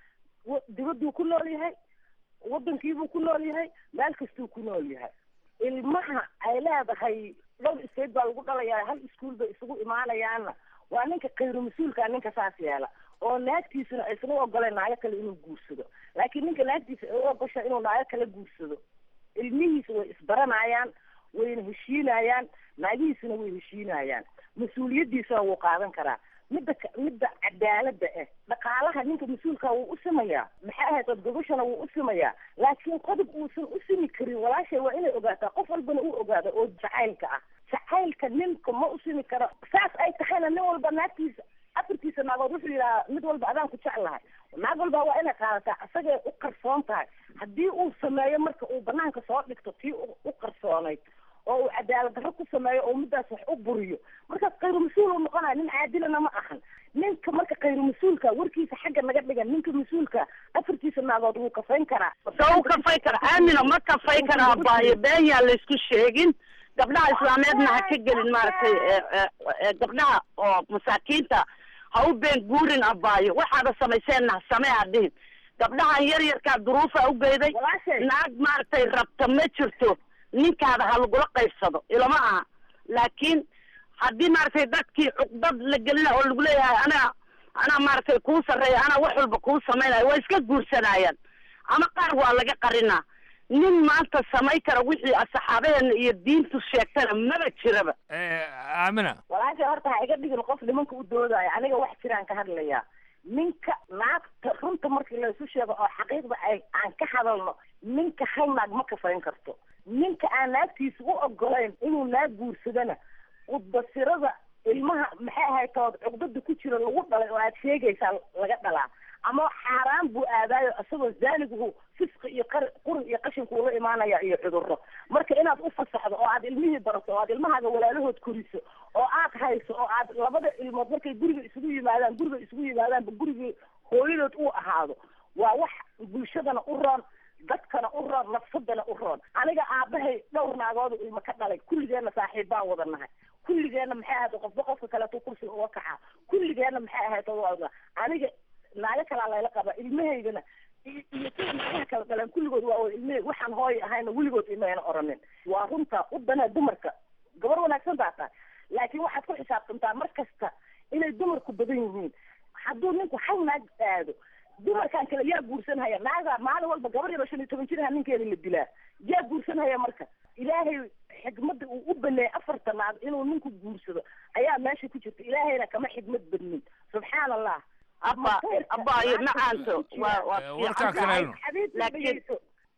dibadduu ku nool yahay waddankiibuu ku nool yahay meel kastuu ku nool yahay ilmaha ay leedahay dhowr isteed baa lagu dhalayaa hal iskuul bay isugu imaanayaanna waa ninka khayru mas-uulkaa ninka saas yeela oo naagtiisuna aysan u ogoleen naago kale inuu guursado laakiin ninka naagtiisa ay u ogosha inuu naago kale guursado ilmihiisa way isbaranayaan wayna heshiinayaan naagihiisuna way heshiinayaan mas-uuliyaddiisana wuu qaadan karaa midda midda cadaaladda ah dhaqaalaha ninka mas-uulka wuu u simayaa maxay ahayd od gogashana wuu u simayaa laakiin qodob uusan u simi karin walaashay waa inay ogaataa qof walbana uu ogaado oo jacaylka ah jacaylka ninka ma u simi karo saas ay tahayna nin walba naagtiisa afartiisa naagood wuxuu yidhahaa mid walba adaan ku jeclahay naag walba waa inay qaadataa isagay u qarsoon tahay haddii uu sameeyo marka uu banaanka soo dhigto tii u qarsoonayd oo uu cadaalad darro ku sameeyo oo middaas wax u buriyo markaas khayru mas-uul uu noqonaya nin caadilana ma ahan ninka marka khayru mas-uulka warkiisa xagga naga dhigan ninka mas-uulka afartiisa naagood wuu kafayn karaa soo u kafay kara aamino ma kafay karaa baayo been yaa laysku sheegin gabdhaha islaameedna ha ka gelin maaragtay gabdhaha oo masaakiinta ha u been guurin abaayo waxaada samayseenna samee ha dhihin gabdhahan yar yarkaa duruufa u geyday naag maaragtay rabta ma jirto ninkaada ha lagula qaybsado ilama aha laakiin haddii maaragtay dadkii cuqdad la gelina oo lagu leeyahay anaa anaa maaragtay kuu sarreeya anaa wax walba kuu samaynayo waa iska guursanayaan ama qaar waa laga qarinaa nin maanta samay kara wixii saxaabadeena iyo diintu sheegtana maba jiraba aamina walaasha horta ha iga dhigin qof nimanka u doodaayo aniga wax jiraan ka hadlayaa ninka naagta runta markii laysu sheego oo xaqiiqda ay aan ka hadalno ninka hal naag ma kafayn karto ninka aan naagtiisa u ogolayn inuu naag guursadana udbasirada ilmaha maxay ahayd tood cugdada ku jira lagu dhalay oo aad sheegaysaa laga dhalaa ama xaaraan buu aadaayo isagoo zaaniguhu fisqi iyo qar quri iyo qashinku ula imaanaya iyo cudurro marka inaad u fasaxdo oo aad ilmihii barato oo aad ilmahaaga walaalahood koriso oo aad hayso oo aad labada ilmood markay guriga isugu yimaadaan guriga isugu yimaadaanba gurigii hooyadood uu ahaado waa wax bulshadana u roon dadkana u roon nafsadana u roon aniga aabahay dhowr naagooda ilma ka dhalay kulligeenna saaxiib baan wada nahay kulligeenna maxay ahayd qofba qofka kaleeto kursiga uga kacaa kulligeenna maxay ahayd aniga naago kalaa layla qabaa ilmahaydana iyo sida naagaha kala dhaleen kulligood waa wada ilmahey waxaan hooy ahayna weligood imayna oranin waa runtaa u danaa dumarka gabar wanaagsan baa tahay laakiin waxaad ku xisaabtantaa mar kasta inay dumarku badan yihiin hadduu ninku hal naag aado dumarkan kale yaa guursanhaya naaga maalin walba gabar yaro shan iyo toban jiraha ninkeeda la dilaa yaa guursanhaya marka ilaahay xigmadda uu u baneeyay afarta naag inuu ninku guursado ayaa meesha ku jirta ilaahayna kama xigmad badnin subxaan allah abba abba iyo macaanto waa waa warkaa kaleeno laakiin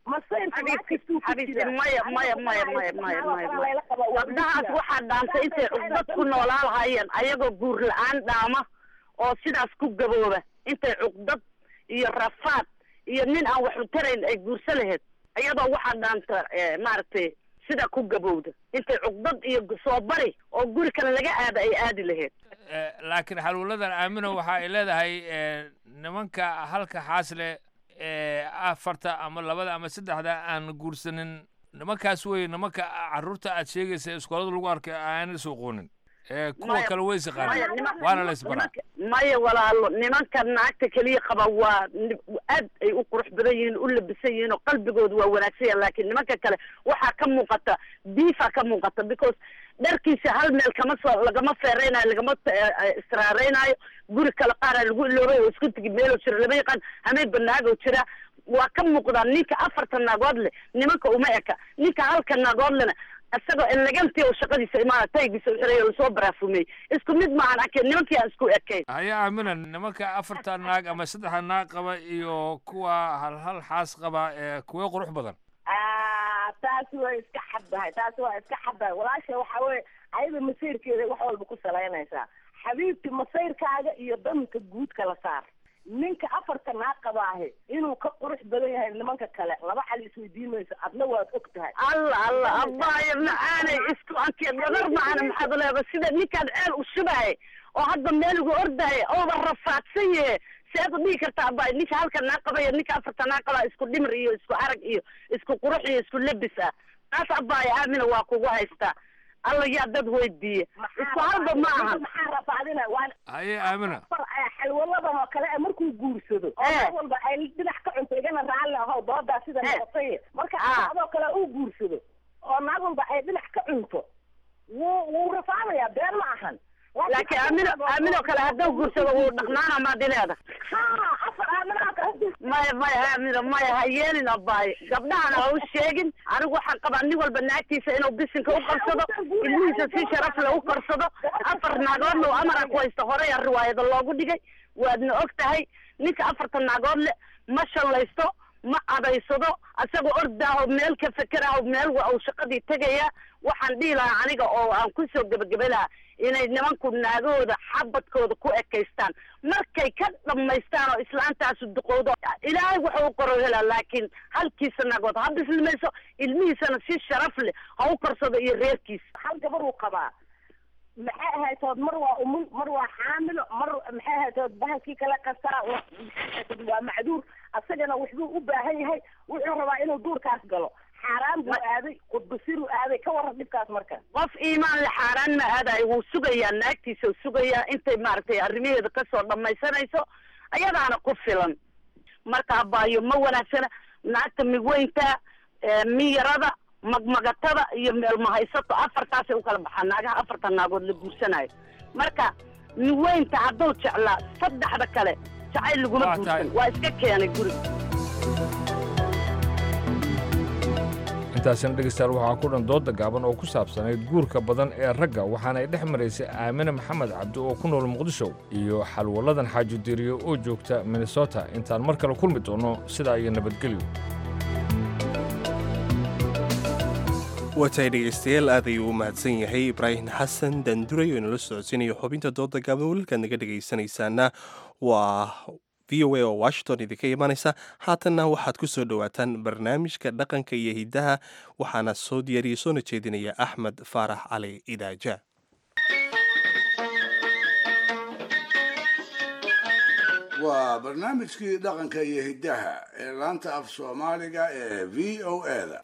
maya maya maya maya maya maya gabdhahaas waxaa dhaantay intay cuqdad ku noolaa lahaayeen ayagoo guur la-aan dhaama oo sidaas ku gabooba intay cuqdad iyo rafaad iyo nin aan wax u tarayn ay guursa lahayd iyadoo waxaa dhaanta maaragtay sida ku gabowda intay cuqdad iyo soo bari oo guri kale laga aada ay aadi lahayd laakiin xalwaladan aamino waxa ay leedahay nimanka halka xaasle afarta ama labada ama saddexda aan guursanin nimankaas wey nimanka carruurta aad sheegaysa iskoolada lagu arkay aanay soo qoonin kuwa kale way isaqaaneen waana la isbaraa maya walaalo nimanka naagta keliya qaba waa aad ay u qurux badan yihiin u labisan yihiin oo qalbigoodu waa wanaagsan yahay laakiin nimanka kale waxaa ka muuqata diifa ka muuqata because dharkiisa hal meel kama soo lagama feereynayo lagama israareynayo guri kale qaara lagu iloobay oo isku tigi meeloo jira lama yaqaan hamay banaagoo jira waa ka muuqdaa ninka afarta naagood leh nimanka uma eka ninka halka naagood lena isagoo eleganti oo shaqadiisa imaana taygiisa u xiray oo lasoo baraafumey isku mid maahan arkeen nimankii aan isku ekayn haya aamina nimanka afarta naag ama saddexa naag qaba iyo kuwa hal hal xaas qaba kuwa qurux badan taasi waa iska xaddahay taasi waa iska xaddahay walaasha waxa weye ayada masayrkeeda wax walba ku salaynaysaa xabiibti masayrkaaga iyo danka guud kala saar ninka afarta naag qabaahe inuu ka qurux badan yahay nimanka kale laba cali isweydiimayso adna waad og tahay alla alla abaayo macaanay isku ankeen gabar macana maxaad leeda sida ninkaan ceel u shubahay oo hadda meel ugu ordahay ooba rafaadsan yahe seed u dhihi kartaa abaayo ninka halka naag qabaya ninka afarta naag qabaa isku dhimir iyo isku arag iyo isku qurux iyo isku labis ah taas abaayo aamina waa kugu haystaa alla yaa dad weydiiye isku halba ma aha maxaa rafaadina waa haye aamina xalwaladan oo kale markuu guursado oo walba ay dhinac ka cunto igana raalli ahow doodaa sida noqotay marka adoo kale uu guursado oo naag walba ay dhinac ka cunto wuu wuu rafaadaya been ma ahan laakiin aamino aaminoo kale hadduu guursado wuu dhaqnaana maad ileeda maya maya aamino maya ha yeelin abaayo gabdhahana ha u sheegin anigu waxaan qabaa nin walba naagtiisa inuu bisinka u qarsado ilmihiisa si sharaf le u korsado afar naagoodna oo amara ku haysta horey a riwaayada loogu dhigay waadna og tahay ninka afarta naagood le ma shallaysto ma cadaysado isagoo ordaaho meel ka fekeraho meel wa uu shaqadii tegaya waxaan dhihi lahaa aniga oo aan kusoo gebagebe lahaa inay nimanku naagahooda xabadkooda ku ekaystaan markay ka dhamaystaan oo islaantaasu duqowdo ilaahay wuxuu u qoro helaa laakiin halkiisa naagood ha bislimayso ilmihiisana si sharaf leh ha u korsado iyo reerkiisa hal gabar uu qabaa maxay ahaytood mar waa umul mar waa xaamilo mar maxay ahaytood bahalkii kala qastaa waa macduur asagana wuxuu u baahan yahay wuxuu rabaa inuu duurkaas galo xaaraan buu aaday qudbasiruu aaday ka waran dhibkaas marka qof iimaan le xaaraan ma aadayo wuu sugayaa naagtiisa u sugayaa intay maaragtay arrimaheeda kasoo dhamaysanayso ayadaana ku filan marka abaayo ma wanaagsana naagta migweynta miyarada magmagatada iyo meelmahaysato afartaasay u kala baxaan naagaha afarta naagood la guursanayo marka migweynta hadduu jeclaa saddexda kale jacayl laguma guursan waa iska keenay guriga intaasina dhegeystayaal waxaa ku dhan dooda gaaban oo ku saabsanayd guurka badan ee ragga waxaana ay dhex maraysay aamine maxamed cabdi oo ku nool muqdisho iyo xalwaladan xaajo diriyo oo joogta minnesota intaan mar kale kulmi doono sidaa iyo nabadgelyo waatahay dhegaystayaal aad ayuu u mahadsan yahay ibraahim xasan danduray oo inala socodsiinayo xubinta dooda gaaban welilkaad naga dhegaysanaysaana waa v o a oo washington idinka imanaysa haatanna waxaad ku soo dhowaataan barnaamijka dhaqanka iyo hiddaha waxaana soo diyaariyey soona jeedinaya axmed faarax cali idaaja waa barnaamijkii dhaqanka iyo hiddaha ee laanta af soomaaliga ee v o a-da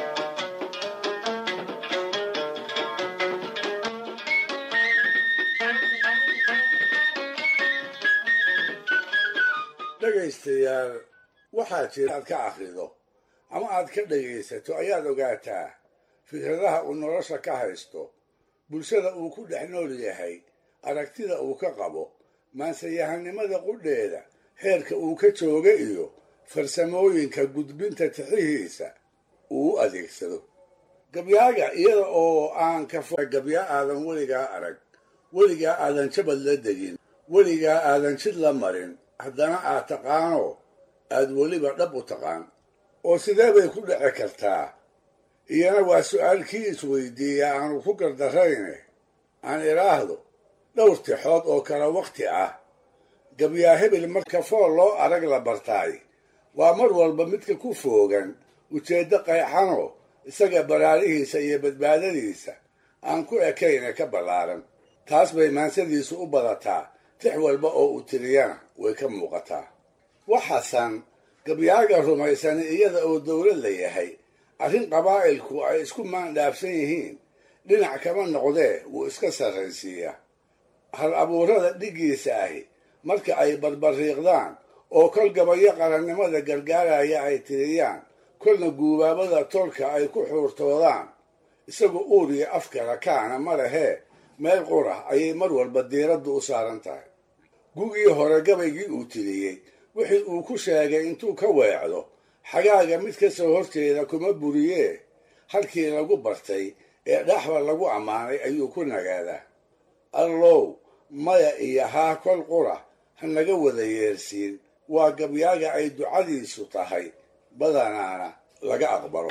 dhegaystayaal waxaa jira aad ka akhrido ama aad ka dhegaysato ayaad ogaataa fikradaha uu nolosha ka haysto bulshada uu ku dhex nool yahay aragtida uu ka qabo maansayahannimada qudheeda heerka uu ka jooga iyo farsamooyinka gudbinta tixihiisa uu u adeegsado gabyaaga iyada oo aan ka fo gabya aadan weligaa arag weligaa aadan jabad la degin weligaa aadan jid la marin haddana aad taqaanoo aad weliba dhab u taqaan oo sidee bay ku dhici kartaa iyana waa su-aal kii isweydiiya aanu ku gardarrayne aan idhaahdo dhowr tixood oo kale wakhti ah gabyaa hebel marka fool loo arag la bartaay waa mar walba midka ku foogan ujeeddo qayxanoo isaga baraarihiisa iyo badbaadadiisa aan ku ekayna ka ballaaran taas bay maansadiisu u badataa tix walba oo uu tiriyana way ka muuqataa waxaasan gabyaaga rumaysani iyada oo dowlad la yahay arrin qabaa'ilku ay isku maandhaafsan yihiin dhinac kama noqdee wuu iska sarraysiiyaa hal abuurada dhiggiisa ahi marka ay barbariiqdaan oo kol gabayo qarannimada gargaaraya ay tiriyaan kolna guubaabada tolka ay ku xuurtoodaan isagoo uur iyo afkala kaana ma lehee meel qurah ayay mar walba diiraddu u saaran tahay gugii hore gabaygii uu tiriyey wixii uu ku sheegay intuu ka weecdo xagaaga mid ka soo horjeeda kuma buriyee halkii lagu bartay ee dhaxba lagu ammaanay ayuu ku nagaadaa allow maya iyo haa kol qura ha naga wada yeersiin waa gabyaaga ay ducadiisu tahay badanaana laga aqbalo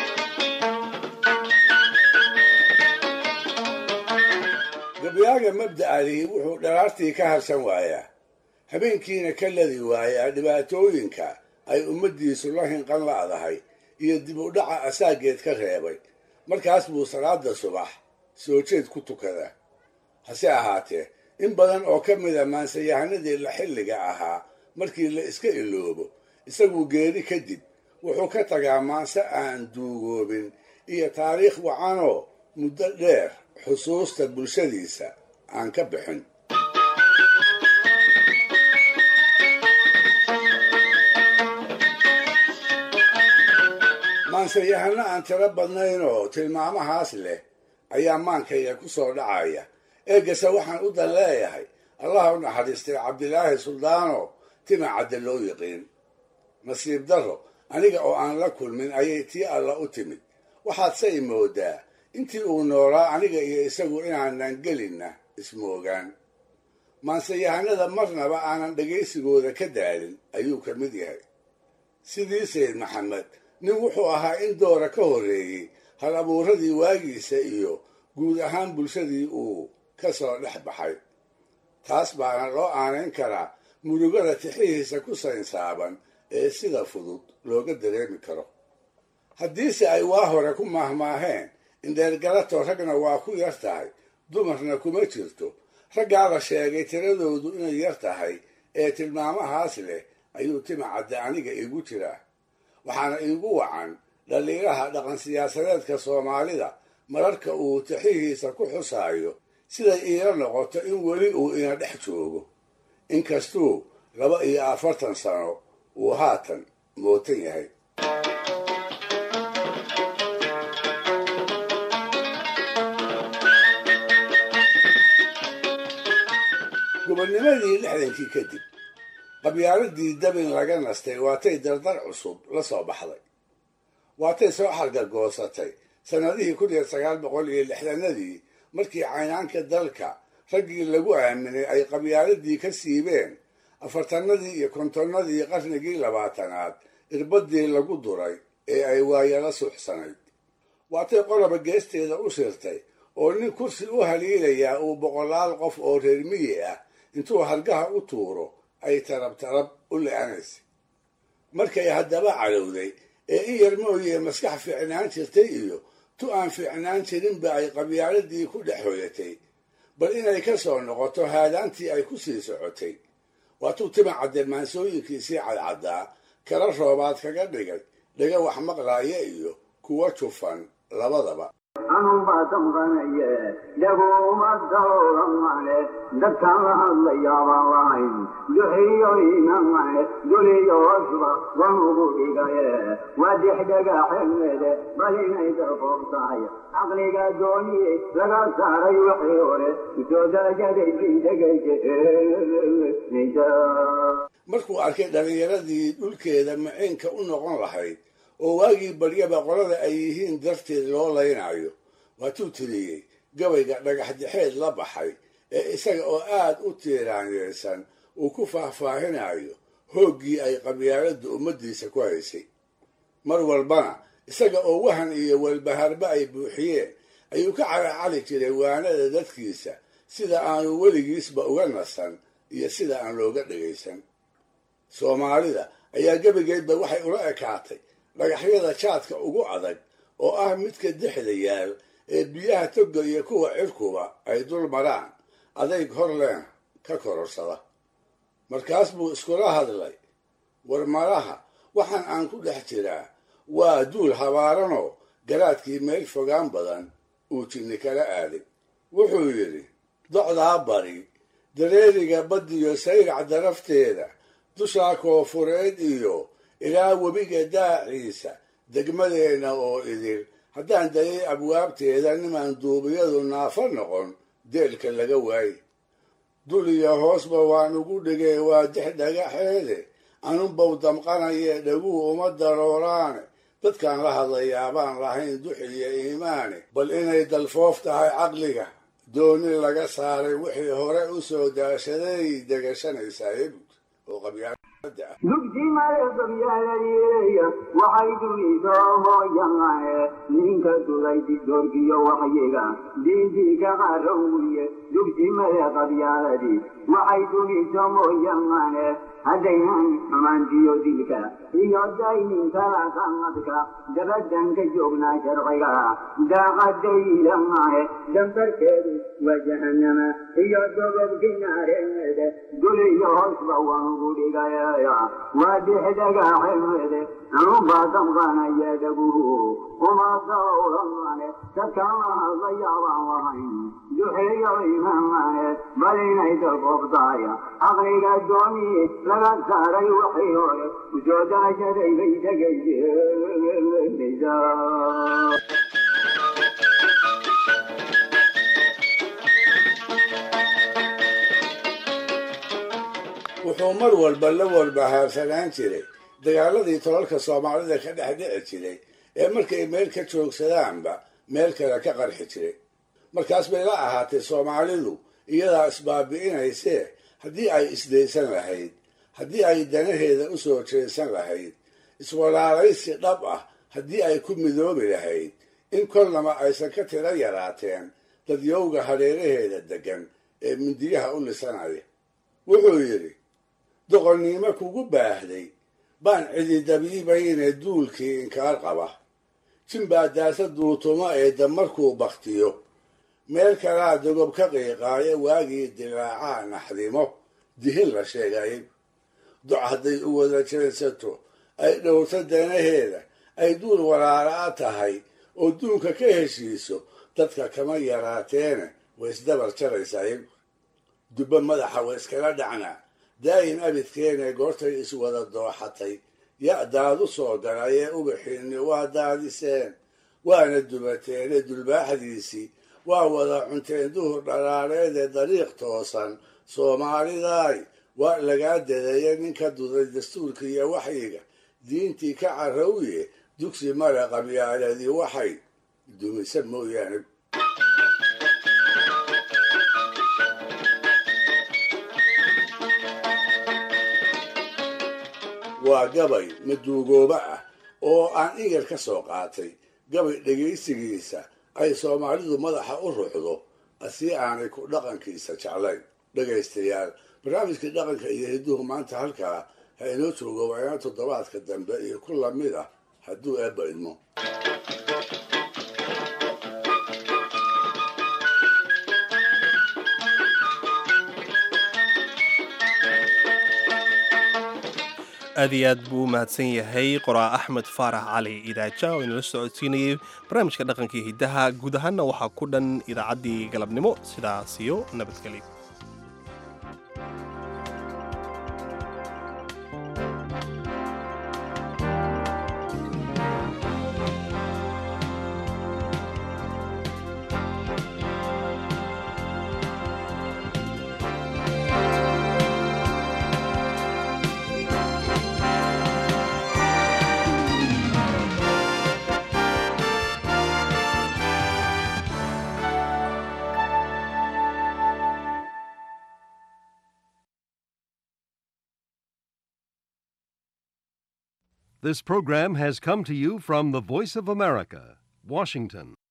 gabyaaga mabda'adii wuxuu dharaartii ka harsan waayaa habeenkiina ka ladi waayaa dhibaatooyinka ay ummaddiisu la hinqan la'dahay iyo dib u dhaca asaageed ka reebay markaas buu salaada subax soo jeed ku tukadaa hase ahaatee in badan oo ka mida maansayahanadii la xilliga ahaa markii la iska iloobo isaguu geeri kadib wuxuu ka tagaa maanse aan duugoobin iyo taariikh wacanoo muddo dheer xusuusta bulshadiisa aan ka bixin maansayahano aan tiro badnaynoo tilmaamahaas leh ayaa maankayga ku soo dhacaya eegase waxaan u dan leeyahay allaha u naxariistay cabdilaahi suldaano tima cadde loo yiqiin nasiib darro aniga oo aan la kulmin ayay tii alla u timid waxaadse i moodaa intii uu noolaa aniga iyo isagu inaanan gelinna ismoogaan maansayahanada marnaba aanan dhegaysigooda ka daalin ayuu ka mid yahay sidii sayd maxamed nin wuxuu ahaa in doora ka horreeyey hal abuuradii waagiisa iyo guud ahaan bulshadii uu ka soo dhex baxay taas baana loo aanayn karaa murugada tixihiisa ku saynsaaban ee sida fudud looga dareemi karo haddiise ay waa hore ku maahmaaheen indheergalato ragna waa ku yar tahay dumarna kuma jirto raggaa la sheegay tiradoodu inay yar tahay ee tilmaamahaas leh ayuu tima cadde aniga iigu jiraa waxaana iigu wacan dhaliiraha dhaqan siyaasadeedka soomaalida mararka uu tixihiisa ku xusaayo siday iila noqoto in weli uu ina dhex joogo inkastuu laba iyo afartan sano uu haatan mootan yahay gobonnimadii lixdankii kadib qabyaaladii dabin laga nastay waatay dardar cusub la soo baxday waatay soo xargagoosatay sannadihii kun iyo sagaal boqol iyo lixdanadii markii caynaanka dalka raggii lagu aaminay ay qabyaaladii ka siibeen afartanadii iyo kontonnadii qarnigii labaatanaad irbadii lagu duray ee ay waayala suuxsanayd waatay qoloba geesteeda u shirtay oo nin kursi u haliilayaa uu boqolaal qof oo reer miyi ah intuu hargaha u tuuro ay tarab tarab u le-anaysay markay haddaba cadowday ee in yar mooyee maskax fiicnaan jirtay iyo tu aan fiicnaan jirinba ay qabyaaladii ku dhex hoyatay bal inay ka soo noqoto haadaantii ay ku sii socotay waatuu tima cadde maansooyinkiisii cadcaddaa kala roobaad kaga dhigay dhaga wax maqlaaya iyo kuwa jufan labadaba anubaa damqanaye dhaguma dawramane dadkaan la hadlayaabaan lahayn duxiyoynamane duniyoosba wanugu dhigaye wadix dhagaxemede bal inay darqoob tahay caqliga dooniye laga saaray wixii hore usoodajadaydindhegaysa markuu arkay dhallinyaradii dhulkeeda maciinka u noqon lahayd oo waagii baryaba qolada ay yihiin darteed loo laynayo waatuu tiriyey gabayga dhagax dexeed la baxay ee isaga oo aad u tiiraanyeysan uu ku faahfaahinayo hooggii ay qabyaaladda ummaddiisa ku haysay mar walbana isaga oo wahan iyo walbahaarba ay buuxiyeen ayuu ka caracali jiray waanada dadkiisa sida aanu weligiisba uga nasan iyo sida aan looga dhegaysan. soomaalida ayaa gebigeedba waxay ula ekaatay dhagaxyada jaadka ugu adag oo ah midka dexda yaal ee biyaha toga iyo kuwa cirkuba ay dul maraan adayg hor leen ka kororsada. markaas buu iskula hadlay, war malaha waxaan aan ku dhex jiraa waa duul habaaranoo garaadkii meel fogaan badan uu jinni kala aaday. wuxuu yidhi, docdaa bari dareeriga baddiyo sayrac darafteeda dushaa koofureed iyo ilaa webiga daaciisa degmadeenna oo idil haddaan dayay abwaabteeda nimaan duubiyadu naafo noqon deelka laga waaye. dul iyo hoosba waan ugu dhigay waa dex dhagaxeede anunbow damqanayee dhaguu uma darooraane dadkaan la hadlayaa baan lahayn dux iyo iimaane bal inay dalfoof tahay caqliga dooni laga saaray wixii hore u soo daashaday degashanaysaa ebud oo qabyaalada ah. dugsimale qabyaaladiiya waxay dumisoo hooyanae ninka duday didoorkiyo waxyiga diintii ka qarowiye dugsimale qabyaaladii waxay dumiso mooyanae haddaynan xumaantiyo dilka iyo dayninkala sanadka dabadan ka joognaa sharciga daaqadaylamae dambarkeedu waa jahanama iyo dobobki naareede duliyo hoosba waan ugu dhigaya waa dexdagaaceede anubaa damqanaya dhaguhu uma dawlamane dadkala hadlayaabaan lahayn duxeeyo imaamane bal inay dalbobdaaya caqliga dooni laga saaray waxay hore usoo daashaday bay tegayeenaysaa. wuxuu mar walba la walbahaarsanaan jiray dagaaladii tolalka soomaalida ka dhex dhici jiray ee markay meel ka joogsadaanba meel kale ka qarxi jiray. markaas bay la ahaatay soomaalidu iyadaa isbaabi'inaysee haddii ay isdaysan lahayd, haddii ay danaheeda u soo jeesan lahayd, iswalaalaysi dhab ah haddii ay ku midoobi lahayd, in kolnaba aysan ka tiro yaraateen dadyowga hareeraheeda deggan ee mindiyaha u lisanaya. wuxuu yidhi, doqonnimo kugu baahday baan cididabiibayne duulkii inkaar qaba jinbaa daasa duutumo ee damarkuu baktiyo meel kalaa dogob ka qiiqaayo waagii dilaacaa naxdimo dihin la sheegayay. doc hadday u wada jeensato ay dhowrto danaheeda ay duul walaala'a tahay oo duunka ka heshiiso dadka kama yaraateene way isdabar jaraysaay. dubba madaxa way iskala dhacnaa daayin abidkeene goortay iswada dooxatay ya-daadu soo galayee ubaxiinni waa daadiseen waana dubateene dulbaaxdiisii waa wada cunteen duhur dhalaareedee dariiq toosan soomaalidaay waa lagaa dadaya ninka duday dastuurka iyo waxyiga diintii ka carowye dugsi male qabyaaladii waxay dumisa mooyaane. waa gabay maduugooba ah oo aan igar ka soo qaatay gabay dhegaysigiisa ay soomaalidu madaxa u ruxdo asii aanay ku dhaqankiisa jeclayn. dhegaystayaal, barnaamijkii dhaqanka iyo hidduhu maanta halkaa ha inoo joogo waayaan toddobaadka dambe iyo ku lamid ah hadduu eebba idmo. aad iyo aad buu u mahadsan yahay qoraa axmed faarax cali idaaja oo inala socodsiinayay barnaamijka dhaqanka iyo hiddaha. guud ahaanna waxaa ku dhan idaacaddii galabnimo. sidaas iyo nabadgelyo. This program has come to you from the Voice of America, Washington.